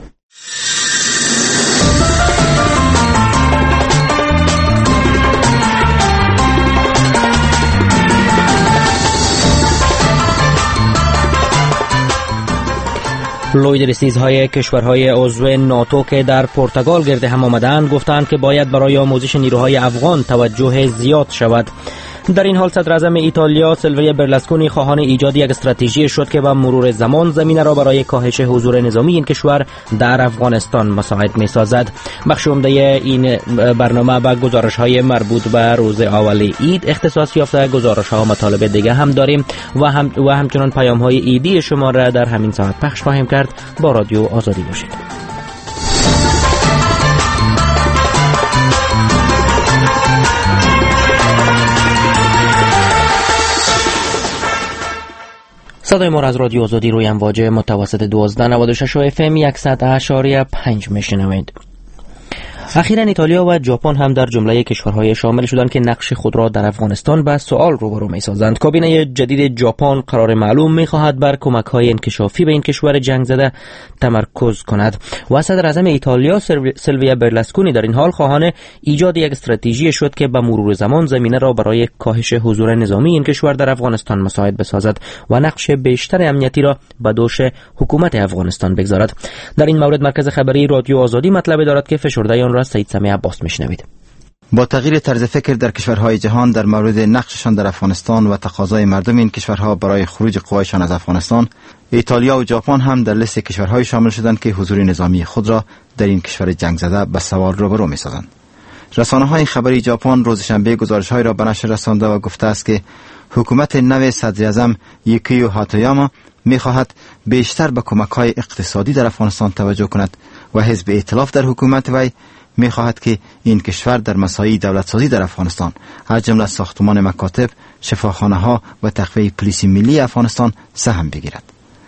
لویدرسیزهای کشورهای عضو ناتو که در پرتغال گرد هم آمدند گفتند که باید برای آموزش نیروهای افغان توجه زیاد شود. در این حال صدر اعظم ایتالیا سیلویا برلوسکونی خواهان ایجاد یک استراتژی شد که با مرور زمان زمینه را برای کاهش حضور نظامی این کشور در افغانستان مساعد می‌سازد. بخش عمده این برنامه با گزارش‌های مربوط به روز اول عید اختصاص یافته. گزارش‌ها و مطالب دیگه هم داریم و هم و همچنان پیام‌های عیدی شما را در همین ساعت پخش خواهیم کرد. با رادیو آزادی باشید. صدای ما از رادیو آزادی روی امواج متوسط دوازده نود و شش و اف ام صد اشاری پنج میشنوید. اخیراً ایتالیا و ژاپن هم در جمله کشورهای شامل شدند که نقش خود را در افغانستان به سؤال روبرو می‌سازند. کابینه جدید ژاپن قرار معلوم می‌خواهد بر کمک‌های انکشافی به این کشور جنگ زده تمرکز کند و صدر اعظم ایتالیا سیلویا برلوسکونی در این حال خواهان ایجاد یک استراتژی شد که به مرور زمان زمینه را برای کاهش حضور نظامی این کشور در افغانستان مساعد بسازد و نقش بیشتر امنیتی را به دوش حکومت افغانستان بگذارد. در این مورد مرکز خبری رادیو آزادی مطلب دارد که فشرده آن را سید سمیع عباس میشنوید. با تغییر طرز فکر در کشورهای جهان در مورد نقششان در افغانستان و تقاضای مردم این کشورها برای خروج قوایشان از افغانستان، ایتالیا و ژاپن هم در لیست کشورهای شامل شدند که حضور نظامی خود را در این کشور جنگ زده به سوال روبرو می‌سازند. رسانه‌های خبری ژاپن روز شنبه گزارش‌هایی را به نشر رسانده و گفته است که حکومت نو صدر اعظم یوکیو هاتویاما می‌خواهد بیشتر به کمک‌های اقتصادی در افغانستان توجه کند و حزب ائتلاف در حکومت وی می خواهد که این کشور در مسائل دولت سازی در افغانستان از جمله ساختمان مکاتب، شفاخانه ها و تقویت پلیس ملی افغانستان سهم بگیرد.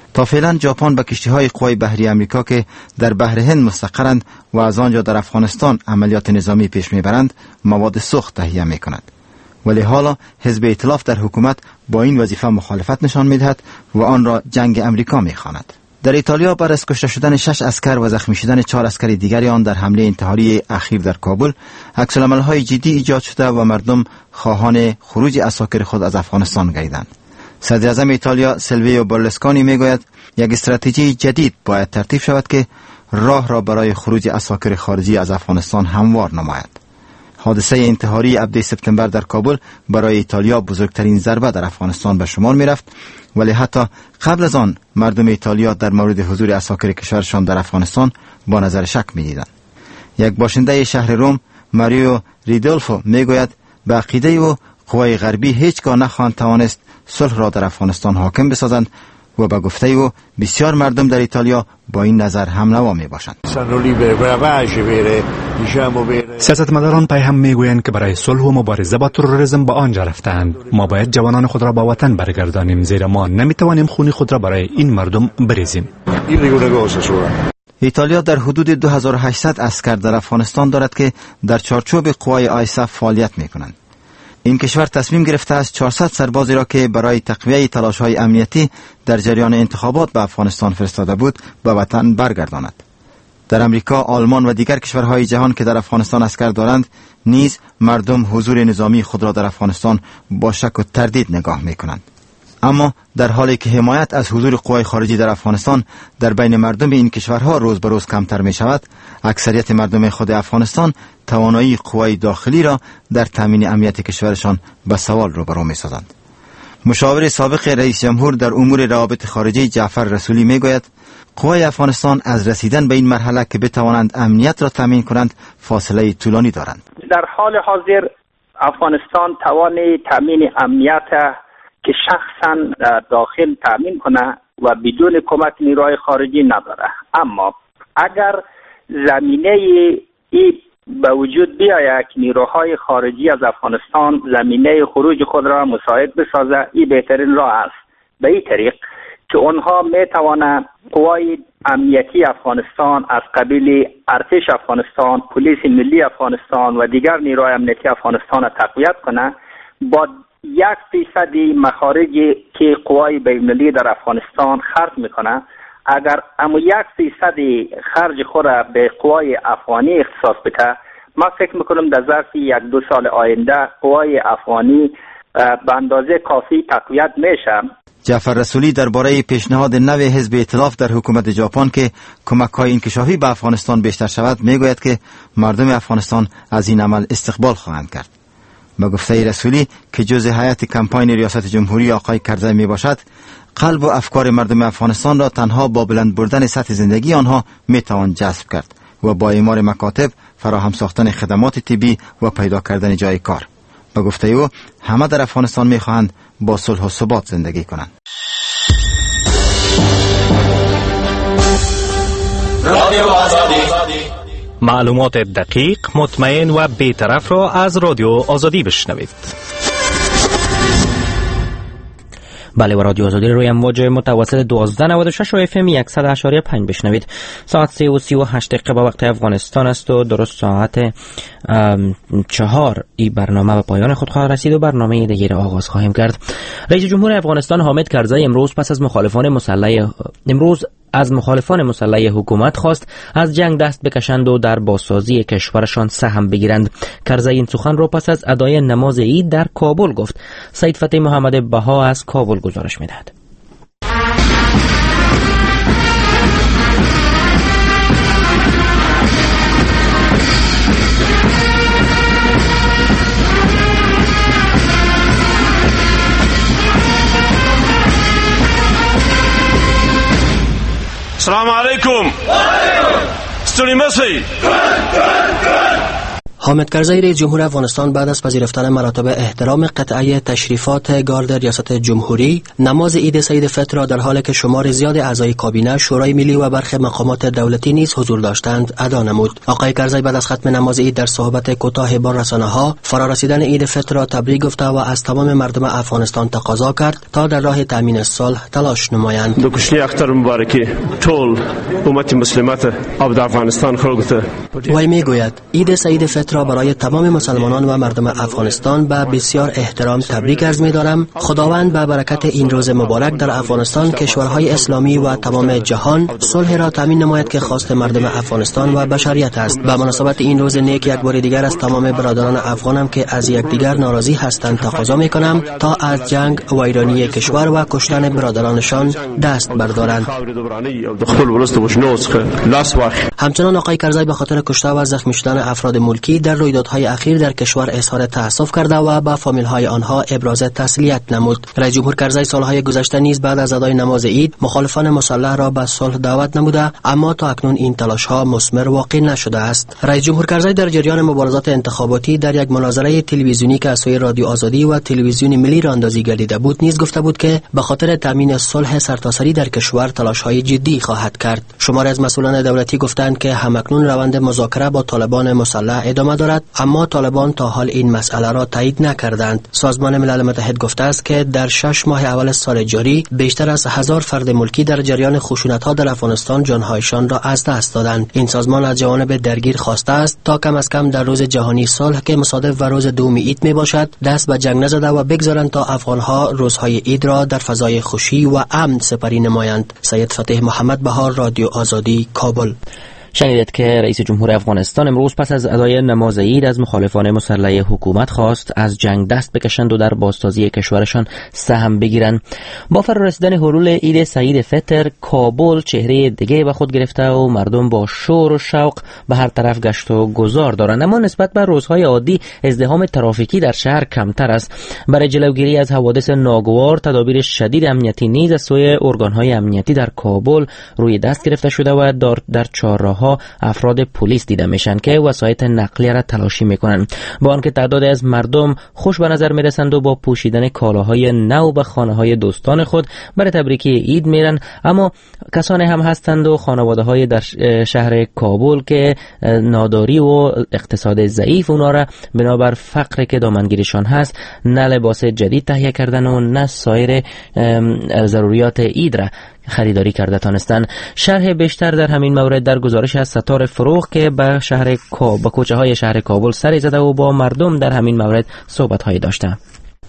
تا فعلا ژاپن به کشتی‌های قوای بحری آمریکا که در بحر هند مستقرند و از آنجا در افغانستان عملیات نظامی پیش میبرند مواد سوخت تهیه میکند. ولی حالا حزب ائتلاف در حکومت با این وظیفه مخالفت نشان میدهد و آن را جنگ امریکا میخواند. در ایتالیا بعد از کشته شدن شش اسکر و زخمی شدن چهار اسکر دیگری آن در حمله انتحاری اخیر در کابل، عکس‌العمل‌های جدی ایجاد شده و مردم خواهان خروج عساکر خود از افغانستان گردیدند. صدر اعظم ایتالیا سیلویو برلوسکونی میگوید یک استراتژی جدید باید ترتیب شود که راه را برای خروج عساکر خارجی از افغانستان هموار نماید. حادثه انتحاری هفدهم سپتامبر در کابل برای ایتالیا بزرگترین ضربه در افغانستان به شمار می رفت، ولی حتی قبل از آن مردم ایتالیا در مورد حضور عساکر کشورشان در افغانستان با نظر شک می دیدند. یک باشنده شهر روم ماریو ریدولفو می گوید به عقیده او قوای غربی هیچگاه نخواهند توانست صلح را در افغانستان حاکم بسازند و به گفته او بسیار مردم در ایتالیا با این نظر هم نوا می باشند. سیاستمداران پای هم میگویند که برای صلح و مبارزه با تروریسم به آنجا رفتند. ما باید جوانان خود را به وطن برگردانیم، زیرا ما نمیتوانیم خون خود را برای این مردم بریزیم. ایتالیا در حدود دو هزار و هشتصد عسکر در افغانستان دارد که در چارچوب قوای آیساف فعالیت میکنند. این کشور تصمیم گرفته است چهارصد سربازی را که برای تقویه تلاش‌های امنیتی در جریان انتخابات به افغانستان فرستاده بود به وطن برگرداند. در امریکا، آلمان و دیگر کشورهای جهان که در افغانستان عسکر دارند، نیز مردم حضور نظامی خود را در افغانستان با شک و تردید نگاه می‌کنند. اما در حالی که حمایت از حضور قوای خارجی در افغانستان در بین مردم این کشورها روز به روز کمتر می شود، اکثریت مردم خود افغانستان توانایی قوای داخلی را در تامین امنیت کشورشان به سوال روبرو می سازند. مشاور سابق رئیس جمهور در امور روابط خارجی جعفر رسولی می گوید قوای افغانستان از رسیدن به این مرحله که بتوانند امنیت را تامین کنند فاصله طولانی دارند. در حال حاضر افغانستان توان تامین امنیت که شخصا داخل تامین کنه و بدون کمک نیروهای خارجی نداره. اما اگر زمینه ای به وجود بیاید که نیروهای خارجی از افغانستان زمینه خروج خود را مساعد بسازه، این بهترین راه است. به این طریق که اونها می توانند قوای امنیتی افغانستان از قبیل ارتش افغانستان، پلیس ملی افغانستان و دیگر نیروهای امنیتی افغانستان را تقویت کنه با یک فیصدی مخارجی که قوای بین‌المللی در افغانستان خرج میکنه، اگر اما یک فیصدی خرج خود را به قوای افغانی اختصاص بده، ما فکر میکنم در ظرف یک دو سال آینده قوای افغانی به اندازه کافی تقویت میشه. جعفر رسولی درباره پیشنهاد نو حزب ائتلاف در حکومت ژاپن که کمک‌های انکشافی به افغانستان بیشتر شود میگوید که مردم افغانستان از این عمل استقبال خواهند کرد. با گفته رسولی که جزء هیئت کمپاین ریاست جمهوری آقای کرزی می باشد، قلب و افکار مردم افغانستان را تنها با بلند بردن سطح زندگی آنها می توان جذب کرد و با اعمار مکاتب، فراهم ساختن خدمات طبی و پیدا کردن جای کار. با گفته او همه در افغانستان می خواهند با صلح و ثبات زندگی کنند. رادیو آزادی، معلومات دقیق، مطمئن و بی‌طرف را از رادیو آزادی بشنوید. بله، و رادیو آزادی روی امواج متوسط دوازده نود و شش و اف ام صد اشاری پنج بشنوید. ساعت سه و سی و هشت دقیقه با وقت افغانستان است و درست ساعت چهار این برنامه به پایان خود خواهد رسید و برنامه دیگر را آغاز خواهیم کرد. رئیس جمهور افغانستان حامد کرزی امروز پس از مخالفان مسلح امروز از مخالفان مسلح حکومت خواست از جنگ دست بکشند و در بازسازی کشورشان سهم بگیرند. کرزی این سخن را پس از ادای نماز عید در کابل گفت. سید فتحی محمد بها از کابل گزارش می‌دهد. السلام علیکم. ستړي مشئ. حامد کرزی رئیس جمهور افغانستان بعد از پذیرفتن مراتب احترام قطعه تشریفات گارد ریاست جمهوری، نماز عید سعید فطر را در حالی که شمار زیاد اعضای کابینه، شورای ملی و برخی مقامات دولتی نیز حضور داشتند ادا نمود. آقای کرزی بعد از ختم نماز عید در صحبت کوتاه با رسانه‌ها فرارسیدن عید فطر را تبریک گفته و از تمام مردم افغانستان تقاضا کرد تا در راه تامین صلح تلاش نمایند. د کوچنی اختر مبارکی ټول امت مسلمات د افغانستان خلکو ته وی میگوید عید سعید فطر را برای تمام مسلمانان و مردم افغانستان به بسیار احترام تبریک عرض می‌دارم. خداوند به برکت این روز مبارک در افغانستان، کشورهای اسلامی و تمام جهان صلح را تامین نماید که خواست مردم افغانستان و بشریت است. به مناسبت این روز نیک یک بار دیگر از تمام برادران افغانم که از یکدیگر ناراضی هستند تقاضا می‌کنم تا از جنگ و ویرانی کشور و کشتن برادرانشان دست بردارند. همچنان آقای کرزی به خاطر کشته و زخمی شدن افراد ملکی در رویدادهای اخیر در کشور اظهار تأسف کرده و به فامیل‌های آنها ابراز تسلیت نمود. رئیس جمهور کرزی سالهای گذشته نیز بعد از ادای نماز عید مخالفان مسلح را به صلح دعوت نموده، اما تا اکنون این تلاش‌ها مثمر واقع نشده است. رئیس جمهور کرزی در جریان مبارزات انتخاباتی در یک مناظره تلویزیونی که از سوی رادیو آزادی و تلویزیون ملی راندازی گردیده بود نیز گفته بود که به خاطر تامین صلح سرتاسری در کشور تلاش‌های جدی خواهد کرد. شماری از مسئولان دولتی گفتند که همکنون روند مذاکره با طالبان مسلح ادامه دارد، اما طالبان تا حال این مسئله را تایید نکردند. سازمان ملل متحد گفته است که در شش ماه اول سال جاری بیشتر از هزار فرد ملکی در جریان خشونت‌ها در افغانستان جان‌هایشان را از دست دادند. این سازمان از جوانب درگیر خواسته است تا کم از کم در روز جهانی صلح که مصادف و روز دوم عید میباشد دست به جنگ نزده و بگذارند تا افغان‌ها روزهای عید را در فضای خوشی و امن سپری نمایند. سید فتح محمد بهار، رادیو آزادی، کابل. شنیدید که رئیس جمهور افغانستان امروز پس از ادای نماز عید از مخالفان مسلح حکومت خواست از جنگ دست بکشند و در بازسازی کشورشان سهم بگیرند. با فرارسیدن حلول عید سعید فطر، کابل چهره دیگه به خود گرفته و مردم با شور و شوق به هر طرف گشت و گذار دارند، اما نسبت به روزهای عادی ازدحام ترافیکی در شهر کمتر است. برای جلوگیری از حوادث ناگوار تدابیر شدید امنیتی نیز از سوی ارگان‌های امنیتی در کابل روی دست گرفته شده و در چهارراه افراد پلیس دیده میشن که وسایط نقلیه را تلاشی میکنن، با آنکه تعداد از مردم خوش به نظر میرسند و با پوشیدن کالاهای نو به خانه‌های دوستان خود برای تبریکی عید میرن، اما کسانی هم هستند و خانواده‌های در شهر کابل که ناداری و اقتصاد ضعیف اونا را بنابر فقر که دامنگیرشان هست نه لباس جدید تهیه کردن و نه سایر ضروریات عید را خریداری کرده تانستن. شرح بیشتر در همین مورد در گزارش از ستار فروغ که به شهر کابل به کوچه های شهر کابل سری زده و با مردم در همین مورد صحبت هایی داشته.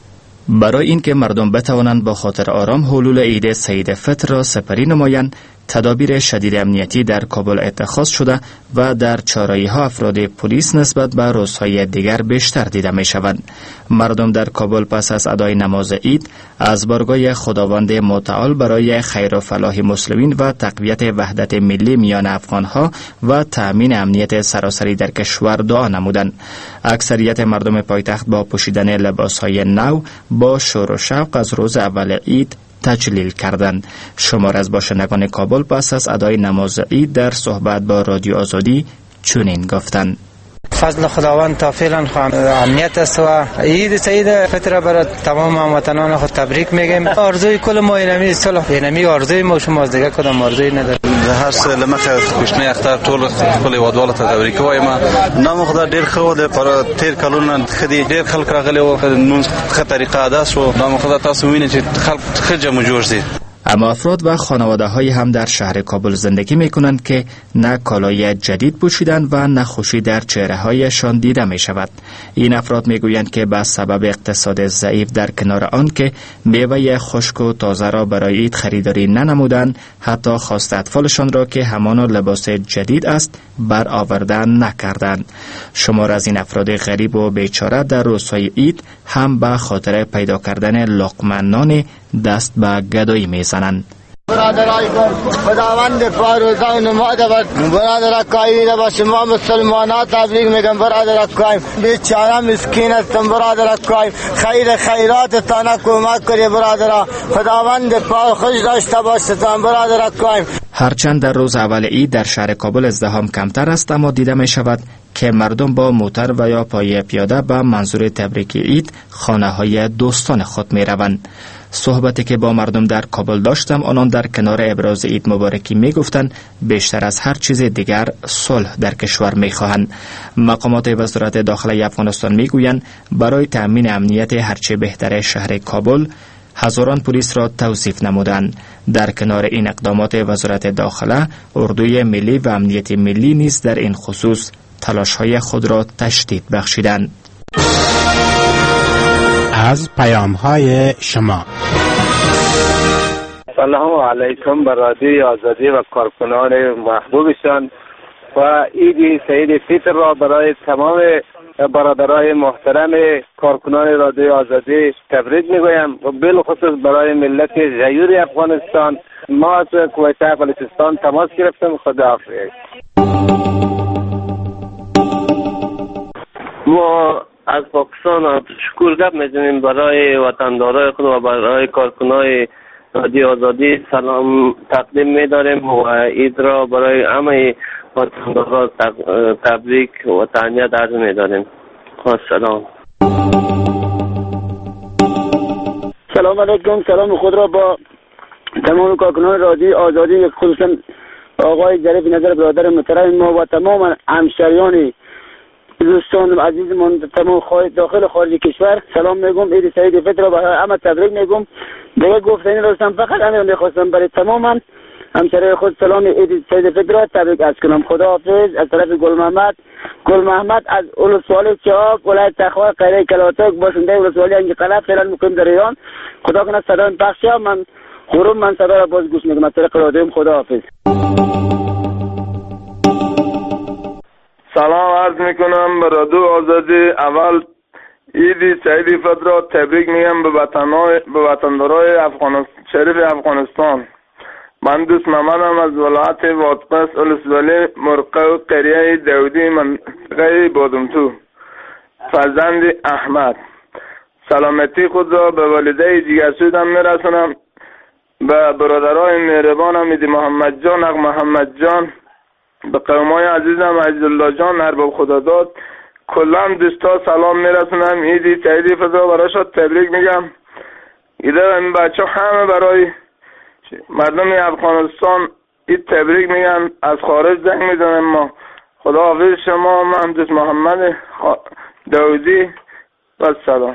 برای اینکه مردم بتوانند با خاطر آرام حلول عید سعید فطر را سپری نمایند، تدابیر شدید امنیتی در کابل اتخاذ شده و در چهارراه ها افراد پلیس نسبت به روزهای دیگر بیشتر دیده می شوند. مردم در کابل پس از ادای نماز عید از بارگاه خداوند متعال برای خیر و فلاح مسلمین و تقویت وحدت ملی میان افغانها و تأمین امنیت سراسری در کشور دعا نمودند. اکثریت مردم پایتخت با پوشیدن لباسهای نو با شور و شوق از روز اول عید تجلیل کردند. شمار از باشندگان کابل پس از ادای نماز عید در صحبت با رادیو آزادی چنین گفتند: فضل خداوند تا فعلا امنیت است و عید سعید فطر برای تمام هموطنان خود تبریک میگیم. آرزوی کل ما اینمی صلح، اینمی آرزوی ما، شما دیگه کدام آرزوی نداریم. هر څه لمخه کوچنی اختر ټول خپل هیوادوالو ته تبریک وایم. نام خدای ډیر خو د پر تیر کلونه خدي ډیر خلک راغلي او نن خه طریقه ادا شو. نام خدای تاسو وینئ چې خلک خجم جوړ دي. اما افراد و خانواده های هم در شهر کابل زندگی می کنند که نه کالای جدید پوشیدند و نه خوشی در چهره هایشان دیده می شود. این افراد می گویند که به سبب اقتصاد ضعیف در کنار آن که میوه خشک و تازه را برای عید خریداری ننمودند، حتی خواست اطفالشان را که همان لباس جدید است برآوردن نکردند. شمار از این افراد غریب و بیچاره در روزهای عید هم به خاطر پیدا کردن لقمه نان دست به گدایی میزنند. برادرای خداوند فاروزا و نماد برادر کاییده با شما مسلمانان تبریک میگم. برادر کایم بیچاره مسکین هستم. برادر کایم خیر خیرات تانا کمک کنی. برادر خداوند پاک خوش داشته باشتان. برادر کایم هرچند در روز اول عید در شهر کابل ازدحام کمتر است، اما دیده می شود که مردم با موتر و یا پای پیاده به منظور تبریک عید خانه های دوستان خود می روند. صحبتی که با مردم در کابل داشتم، آنان در کنار ابراز عید مبارکی می گفتند بیشتر از هر چیز دیگر صلح در کشور می خواهند. مقامات وزارت داخله افغانستان می گویند برای تأمین امنیت هرچه بهتر شهر کابل هزاران پلیس را توصیف نمودند. در کنار این اقدامات وزارت داخله، اردوی ملی و امنیت ملی نیز در این خصوص تلاش‌های خود را تشدید بخشیدند. از پیام‌های شما. سلام علیکم بر رادیوی آزادی و کارکنان محبوبشان و عید سعید فطر را برای تمام برادرای محترم کارکنان رادیوی آزادی تبریک میگویم و بالخصوص برای ملت غیور افغانستان. ما از کویت بلوچستان تماس گرفتم. خداحافظ. ما از پاکستان شکرگپ می‌کنیم برای وطندارای خود و برای کارکنان رادیو آزادی سلام تقدیم می‌داریم و عید را برای همه وطنداران تبریک و تهنیت عرض می‌داریم. سلام. سلام علیکم. سلام خود را با تمام کارکنان رادیو آزادی، خصوصا آقای ظریف نظر برادر محترم ما و تمام همشهریان دوستان عزیزمان تمام خارج داخل خارج کشور سلام میگم. عید سعید فطر را برای همه تبریک میگم. دیگه گفتنی داشتم، فقط همین میخواستم برای تمام همسرای خود سلام عید سعید فطر را تبریک عرض کنم. خداحافظ. از طرف گل محمد گل محمد از ولسوالی چاک ولایت تخوا قریه کلاتک باشنده ولسوالی انگی قلب فعلا مقیم در ایران. خدا کنه صدا پخش شه. من خورم من صدا را باز گوش میگم از طریق رادیو. خداحافظ. سلام عرض میکنم به رادیو آزادی. اول عید سعید فطر را تبریک میگم به وطنای به وطندارای افغانستان شریف افغانستان. من دوست محمدم از ولایت وادپس ولسوالی مرقه و قریه داودی منطقه بادمتو، فرزند احمد. سلامتی خود را به والده جگرسودم میرسونم، به برادرای مهربانم ایدی محمد جان، اق محمد جان، به قومای عزیزم عزیزالله جان، ارباب خداداد، کلا دوستا سلام میرسونم. عید سعید فطر براشون تبریک میگم. ایده این بچه همه برای مردم افغانستان عید تبریک میگن. از خارج زنگ میزنم. ما خداحافظ شما. من دوست محمد داودی و سلام.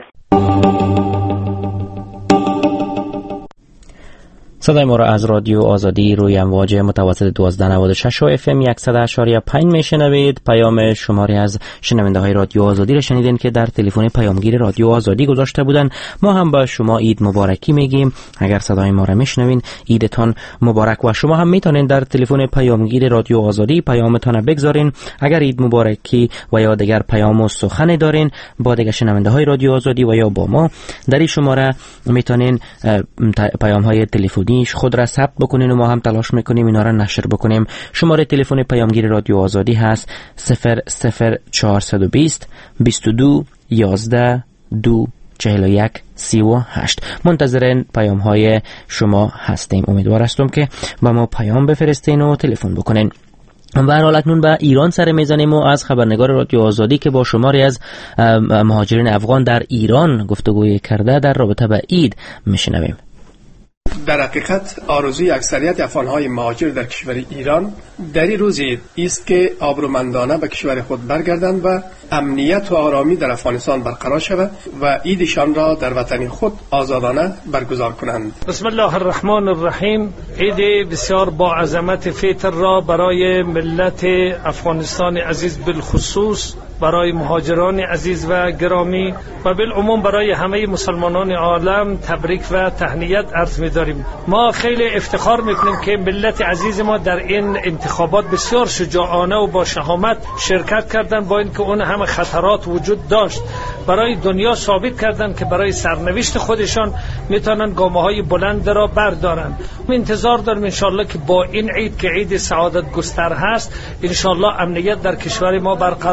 صدای ما را از رادیو آزادی روی امواج متوسط دوازده نود و شش و اف ام صد و اشاری پنج میشنوید. پیام شماری از شنونده های رادیو آزادی را شنیدین که در تلفن پیامگیر رادیو آزادی گذاشته بودن. ما هم با شما عید مبارکی میگیم. اگر صدای ما را میشنوین عیدتان مبارک. و شما هم میتونین در تلفن پیامگیر رادیو آزادی پیامتان بگذارین. اگر عید مبارکی و یا دیگر پیام و سخن دارین با دیگر شنونده های رادیو آزادی و یا با ما، در این شماره میتونین پیام های تلفنی خود را ثبت بکنین و ما هم تلاش میکنیم اینا را نشر بکنیم. شماره تلفن پیامگیر رادیو آزادی هست صفر صفر چهارصد و بیست بیست و دو یازده دو چهل و یک سی و هشت. منتظر پیام های شما هستیم. امیدوار هستم که با ما پیام بفرستین و تلفن بکنین. و هر حال اکنون به ایران سر میزنیم و از خبرنگار رادیو آزادی که با شماری از مهاجرین افغان در ایران گفتگوی کرده در رابطه با عید میشنویم. در حقیقت آرزوی اکثریت افغان‌های مهاجر در کشور ایران در این روز است که آبرومندانه به کشور خود برگردند و امنیت و آرامی در افغانستان برقرار شود و عیدشان را در وطن خود آزادانه برگزار کنند. بسم الله الرحمن الرحیم. عید بسیار با عظمت فطر را برای ملت افغانستان عزیز بالخصوص، برای مهاجران عزیز و گرامی و بالعموم برای همه مسلمانان عالم تبریک و تهنیت عرض می‌داریم. ما خیلی افتخار می‌کنیم که ملت عزیز ما در این انتخابات بسیار شجاعانه و با شهامت شرکت کردند، با اینکه اون همه خطرات وجود داشت. برای دنیا ثابت کردند که برای سرنوشت خودشان میتونن گامه‌های بلند را بردارن. انتظار داریم انشالله که با این عید که عید سعادت گستر هست، انشالله امنیت در کشور ما برقرار شود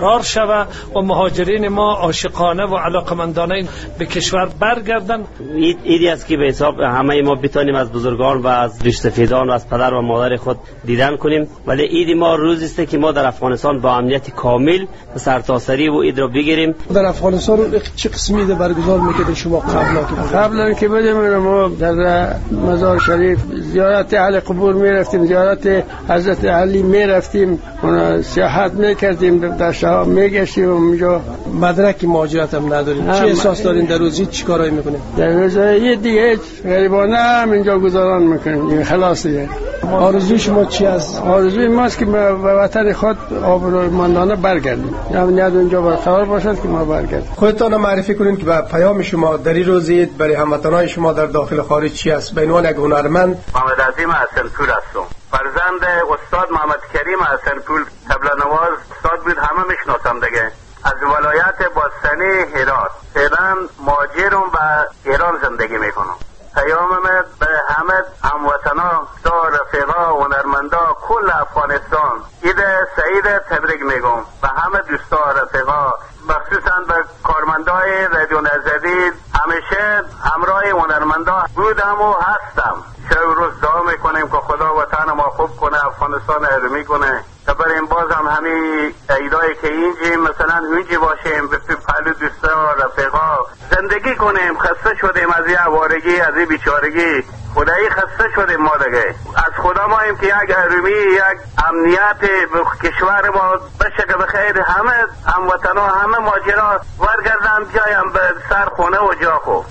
بشود و مهاجرین ما عاشقانه و علاقمندانه به کشور برگردن. اید ایدی است که به حساب همه ما بتونیم از بزرگان و از ریش‌سفیدان و از پدر و مادر خود دیدن کنیم، ولی ایدی ما روزی است که ما در افغانستان با امنیت کامل و سرتاسری و اید را بگیریم. در افغانستان چه قسمی ده برگزار میکنید شما قبلا که قبلا که بدیم ما در مزار شریف زیارت اهل قبور میرفتیم، زیارت حضرت علی میرفتیم، اون سیاحت میکردیم، در شهر میگشتیم اونجا. مدرک مهاجرت هم نداریم. چه احساس دارین در روزی چی کارایی میکنین؟ در روزی دیگه غریبانه هم اینجا گذران میکنیم. خلاص دیگه. آرزوی شما چی است؟ آرزوی ماست که به وطن خود آبرومندانه برگردیم. امنیت اونجا برقرار باشد که ما برگردیم. خودتان معرفی کنین که به پیام شما در این روزی برای هموطنان شما در داخل و خارج چی است؟ به عنوان یک هنرمند. محمد عظیم حسن‌پور هستم. فرزند استاد محمد کریم حسن‌پور، طبله نواز استاد بود، همه میشناسم دیگه. از ولایت باستانی هرات. فعلا مهاجرم و ایران زندگی میکنم. پیامم به همه هموطنا، تا رفیقا، هنرمندا کل افغانستان عید سعید تبریک میگم و همه دوستا رفیقا، مخصوصا به کارمندای رادیو نزدی. همیشه همراه هنرمندا بودم و هستم. شب و روز دعا میکنیم که خدا وطن ما خوب کنه، افغانستان علمی کنه. تا بریم باز هم همین عیدایی که اینجی مثلا اونجی باشیم، به پهلو دوستا رفیقا زندگی کنیم. خسته شدیم از این عوارگی، از این بیچارگی، خدایی خسته شدیم ما دیگه. از خدا ماییم که یک علمی، یک امنیت کشور ما بشه که بخیر همه هموطنا، همه ماجرا برگردن بیایم به سر خونه و جا خوب.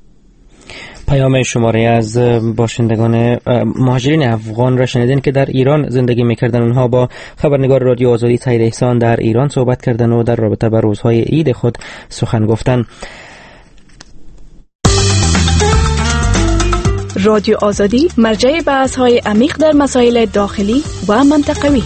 پیام شماره از باشندگان مهاجرین افغان را شنیدین که در ایران زندگی میکردن. اونها با خبرنگار رادیو آزادی طاهر احسان در ایران صحبت کردن و در رابطه با روزهای عید خود سخن گفتن. رادیو آزادی مرجع بحث‌های عمیق در مسائل داخلی و منطقوی.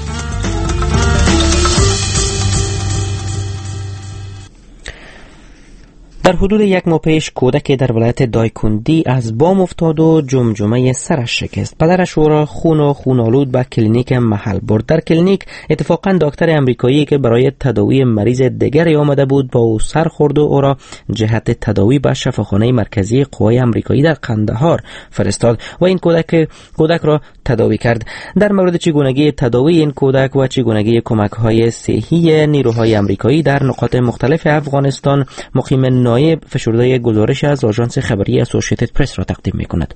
در حدود یک ماه پیش کودک در ولایت دایکندی از بام افتاد و جمجمه سرش شکست. پدرش او را خون و خونالود به کلینیک محل برد. در کلینیک اتفاقا دکتر امریکایی که برای تداوی مریض دیگری آمده بود با او سر خورد و او را جهت تداوی به شفاخانه مرکزی قوای امریکایی در قندهار فرستاد و این کودک کودک را تداوی کرد. در مورد چگونگی تداوی این کودک و چگونگی کمک‌های صحی نیروهای امریکایی در نقاط مختلف افغانستان، مقیم نایب فشرده گزارش از آژانس خبری اسوسییتد پرس را تقدیم می‌کند.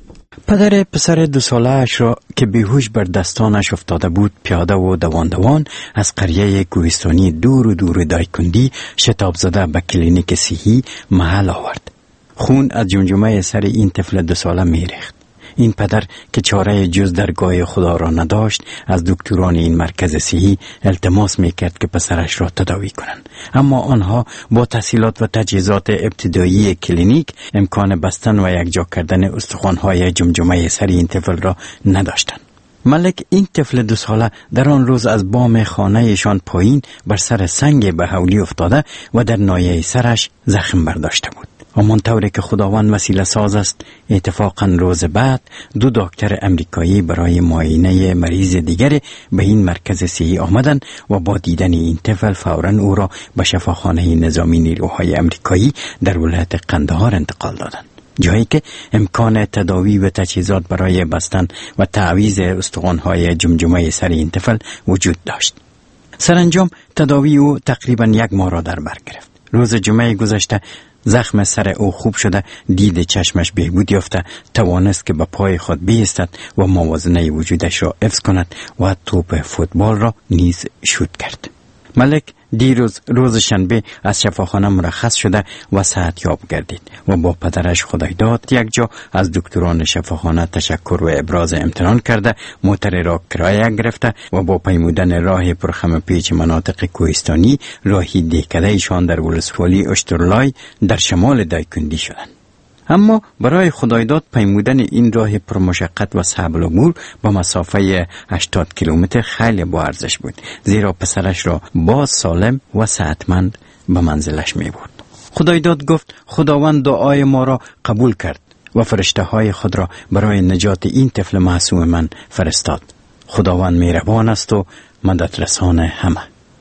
پدر پسر دو ساله اش را که بیهوش بر دستانش افتاده بود پیاده و دوان دوان از قریه کوهستانی دور و دور دایکندی شتاب زده به کلینیک صحی محل آورد. خون از جمجمه سر این طفل دو ساله می‌ریخت. این پدر که چاره جز درگاه خدا را نداشت از دکتران این مرکز صحی التماس میکرد که پسرش را تداوی کنند، اما آنها با تحصیلات و تجهیزات ابتدایی کلینیک امکان بستن و یکجا کردن استخوان‌های جمجمه سر این طفل را نداشتند. ملک این طفل دو ساله در آن روز از بام خانه‌شان پایین بر سر سنگ به حولی افتاده و در نایه سرش زخم برداشته بود. همان طوری که خداوند وسیله ساز است، اتفاقا روز بعد دو دکتر امریکایی برای معاینه مریض دیگر به این مرکز صحی آمدند و با دیدن این طفل فوراً او را به شفاخانه نظامی نیروهای امریکایی در ولایت قندهار انتقال دادند، جایی که امکان تداوی و تجهیزات برای بستن و تعویض استخوان‌های جمجمه سر این طفل وجود داشت. سرانجام تداوی او تقریباً یک ماه را در بر گرفت. روز جمعه گذشته زخم سر او خوب شده، دید چشمش بهبود یافته، توانست که به پای خود بایستد و موازنه وجودش را حفظ کند و توپ فوتبال را نیز شوت کرد. ملک دیروز روز شنبه از شفاخانه مرخص شده و صحتیاب گردید و با پدرش خدایداد یک جا از دکتران شفاخانه تشکر و ابراز امتنان کرده موتر را کرایه گرفته و با پیمودن راه پرخم پیچ مناطق کوهستانی راهی دهکده ایشان در ولسوالی اشترلای در شمال دایکندی شدند. اما برای خدایداد پیمودن این راه پرمشقت و صعب العبور با مسافه هشتاد کیلومتر خیلی با ارزش بود، زیرا پسرش را باز سالم و صحتمند به منزلش می برد. خدایداد گفت خداوند دعای ما را قبول کرد و فرشته های خود را برای نجات این طفل معصوم من فرستاد. خداوند مهربان است و مدد رسان همه.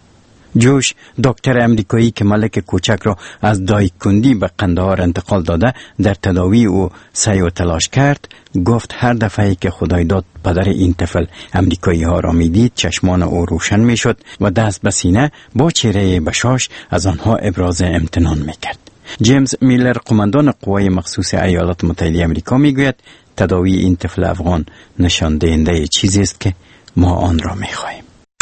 جوش دکتر امریکایی که ملک کوچک را از دایکندی به قندهار انتقال داده در تداوی او سعی و تلاش کرد، گفت هر دفعه که خدای داد پدر این طفل امریکایی ها را می دید چشمان او روشن می شد و دست به سینه با چهره بشاش از آنها ابراز امتنان می کرد. جیمز میلر قماندان قوای مخصوص ایالات متحده آمریکا می گوید تداوی این طفل افغان نشان دهنده چیزی است که ما آن را می خواهیم.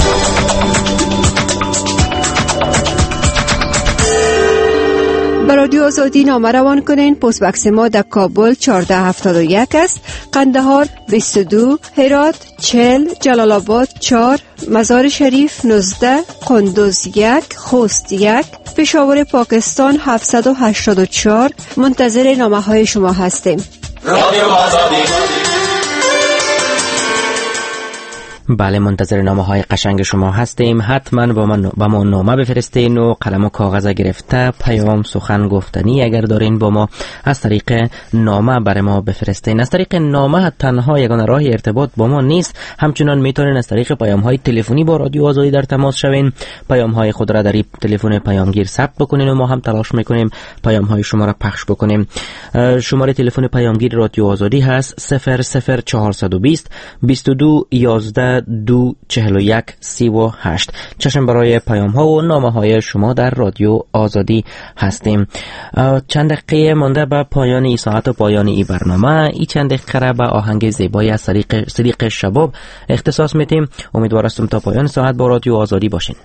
به رادیو آزادی نامه روان کنین. پست بکس ما در کابل چهارده هفتاد و یک است، قندهار بیست و دو، هرات چهل، جلال آباد چهار، مزار شریف نوزده، قندوز یک، خوست یک، پشاور پاکستان هفتصد و هشتاد و چهار. منتظر نامه های شما هستیم. رادیو آزادی. بله، منتظر نامه های قشنگ شما هستیم. حتما با من با ما نامه بفرستین و قلم و کاغذ گرفته پیام سخن گفتنی اگر دارین با ما از طریق نامه برای ما بفرستین. از طریق نامه تنها یگانه راه ارتباط با ما نیست، همچنان میتونین از طریق پیام های تلفنی با رادیو آزادی در تماس شوین. پیام های خود را در تلفن پیامگیر ثبت بکنین و ما هم تلاش میکنیم پیام های شما را پخش بکنیم. شماره تلفن پیامگیر رادیو آزادی هست صفر صفر چهارصد و بیست بیست و دو یازده دو چهل و یک سی و هشت. چشم برای پیام ها و نامه های شما در رادیو آزادی هستیم. چند دقیقه مانده به پایان این ساعت و پایان این برنامه. این چند دقیقه را به آهنگ زیبای از صدیق صدیق شباب اختصاص میتیم. امیدوار هستم تا پایان ساعت با رادیو آزادی باشین.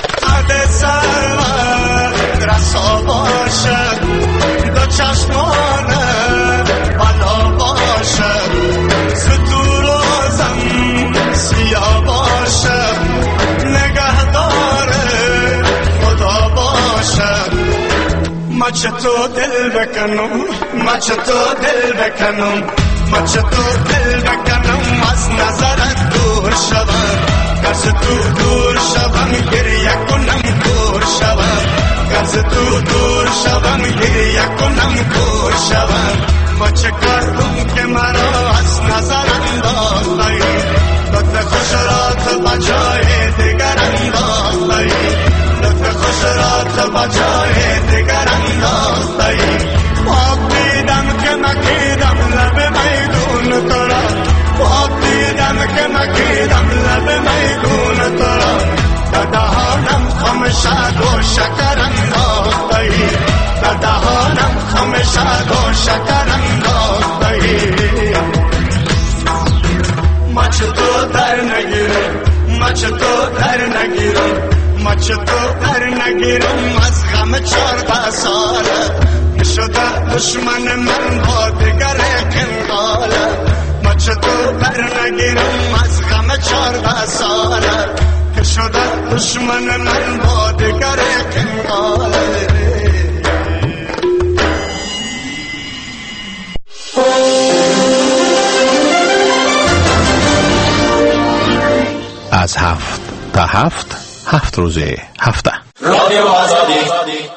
سرور رسا باشد دو چشمان چطور دل بکنم ما چطور دل بکنم ما چطور دل بکنم از نظرت دور شوم از تو دور شوم گریه کنم دور شوم از تو دور شوم گریه کنم دور شوم ما چه کردم که مرا از نظر انداختی لطف خوش را تو بجای دیگر انداختی لطف خوش را تو بجای دیگر انداختی خواب دیدم که مکیدم لب میدون تو را خواب دیدم که مکیدم لب میدون تو را در دهانم خمشد و شکر انداختی در دهانم خمشد و شکر انداختی ما چطور در نگیرم ما چطور در نگیرم ما چطور در نگیرم از غم چارده ساله شده دشمن من با دیگر کنگاله ما چطور در نگیرم از غم چارده ساله که شده دشمن من با دیگر کنگاله از هفت تا هفت هفت روزه هفته رادیو آزادی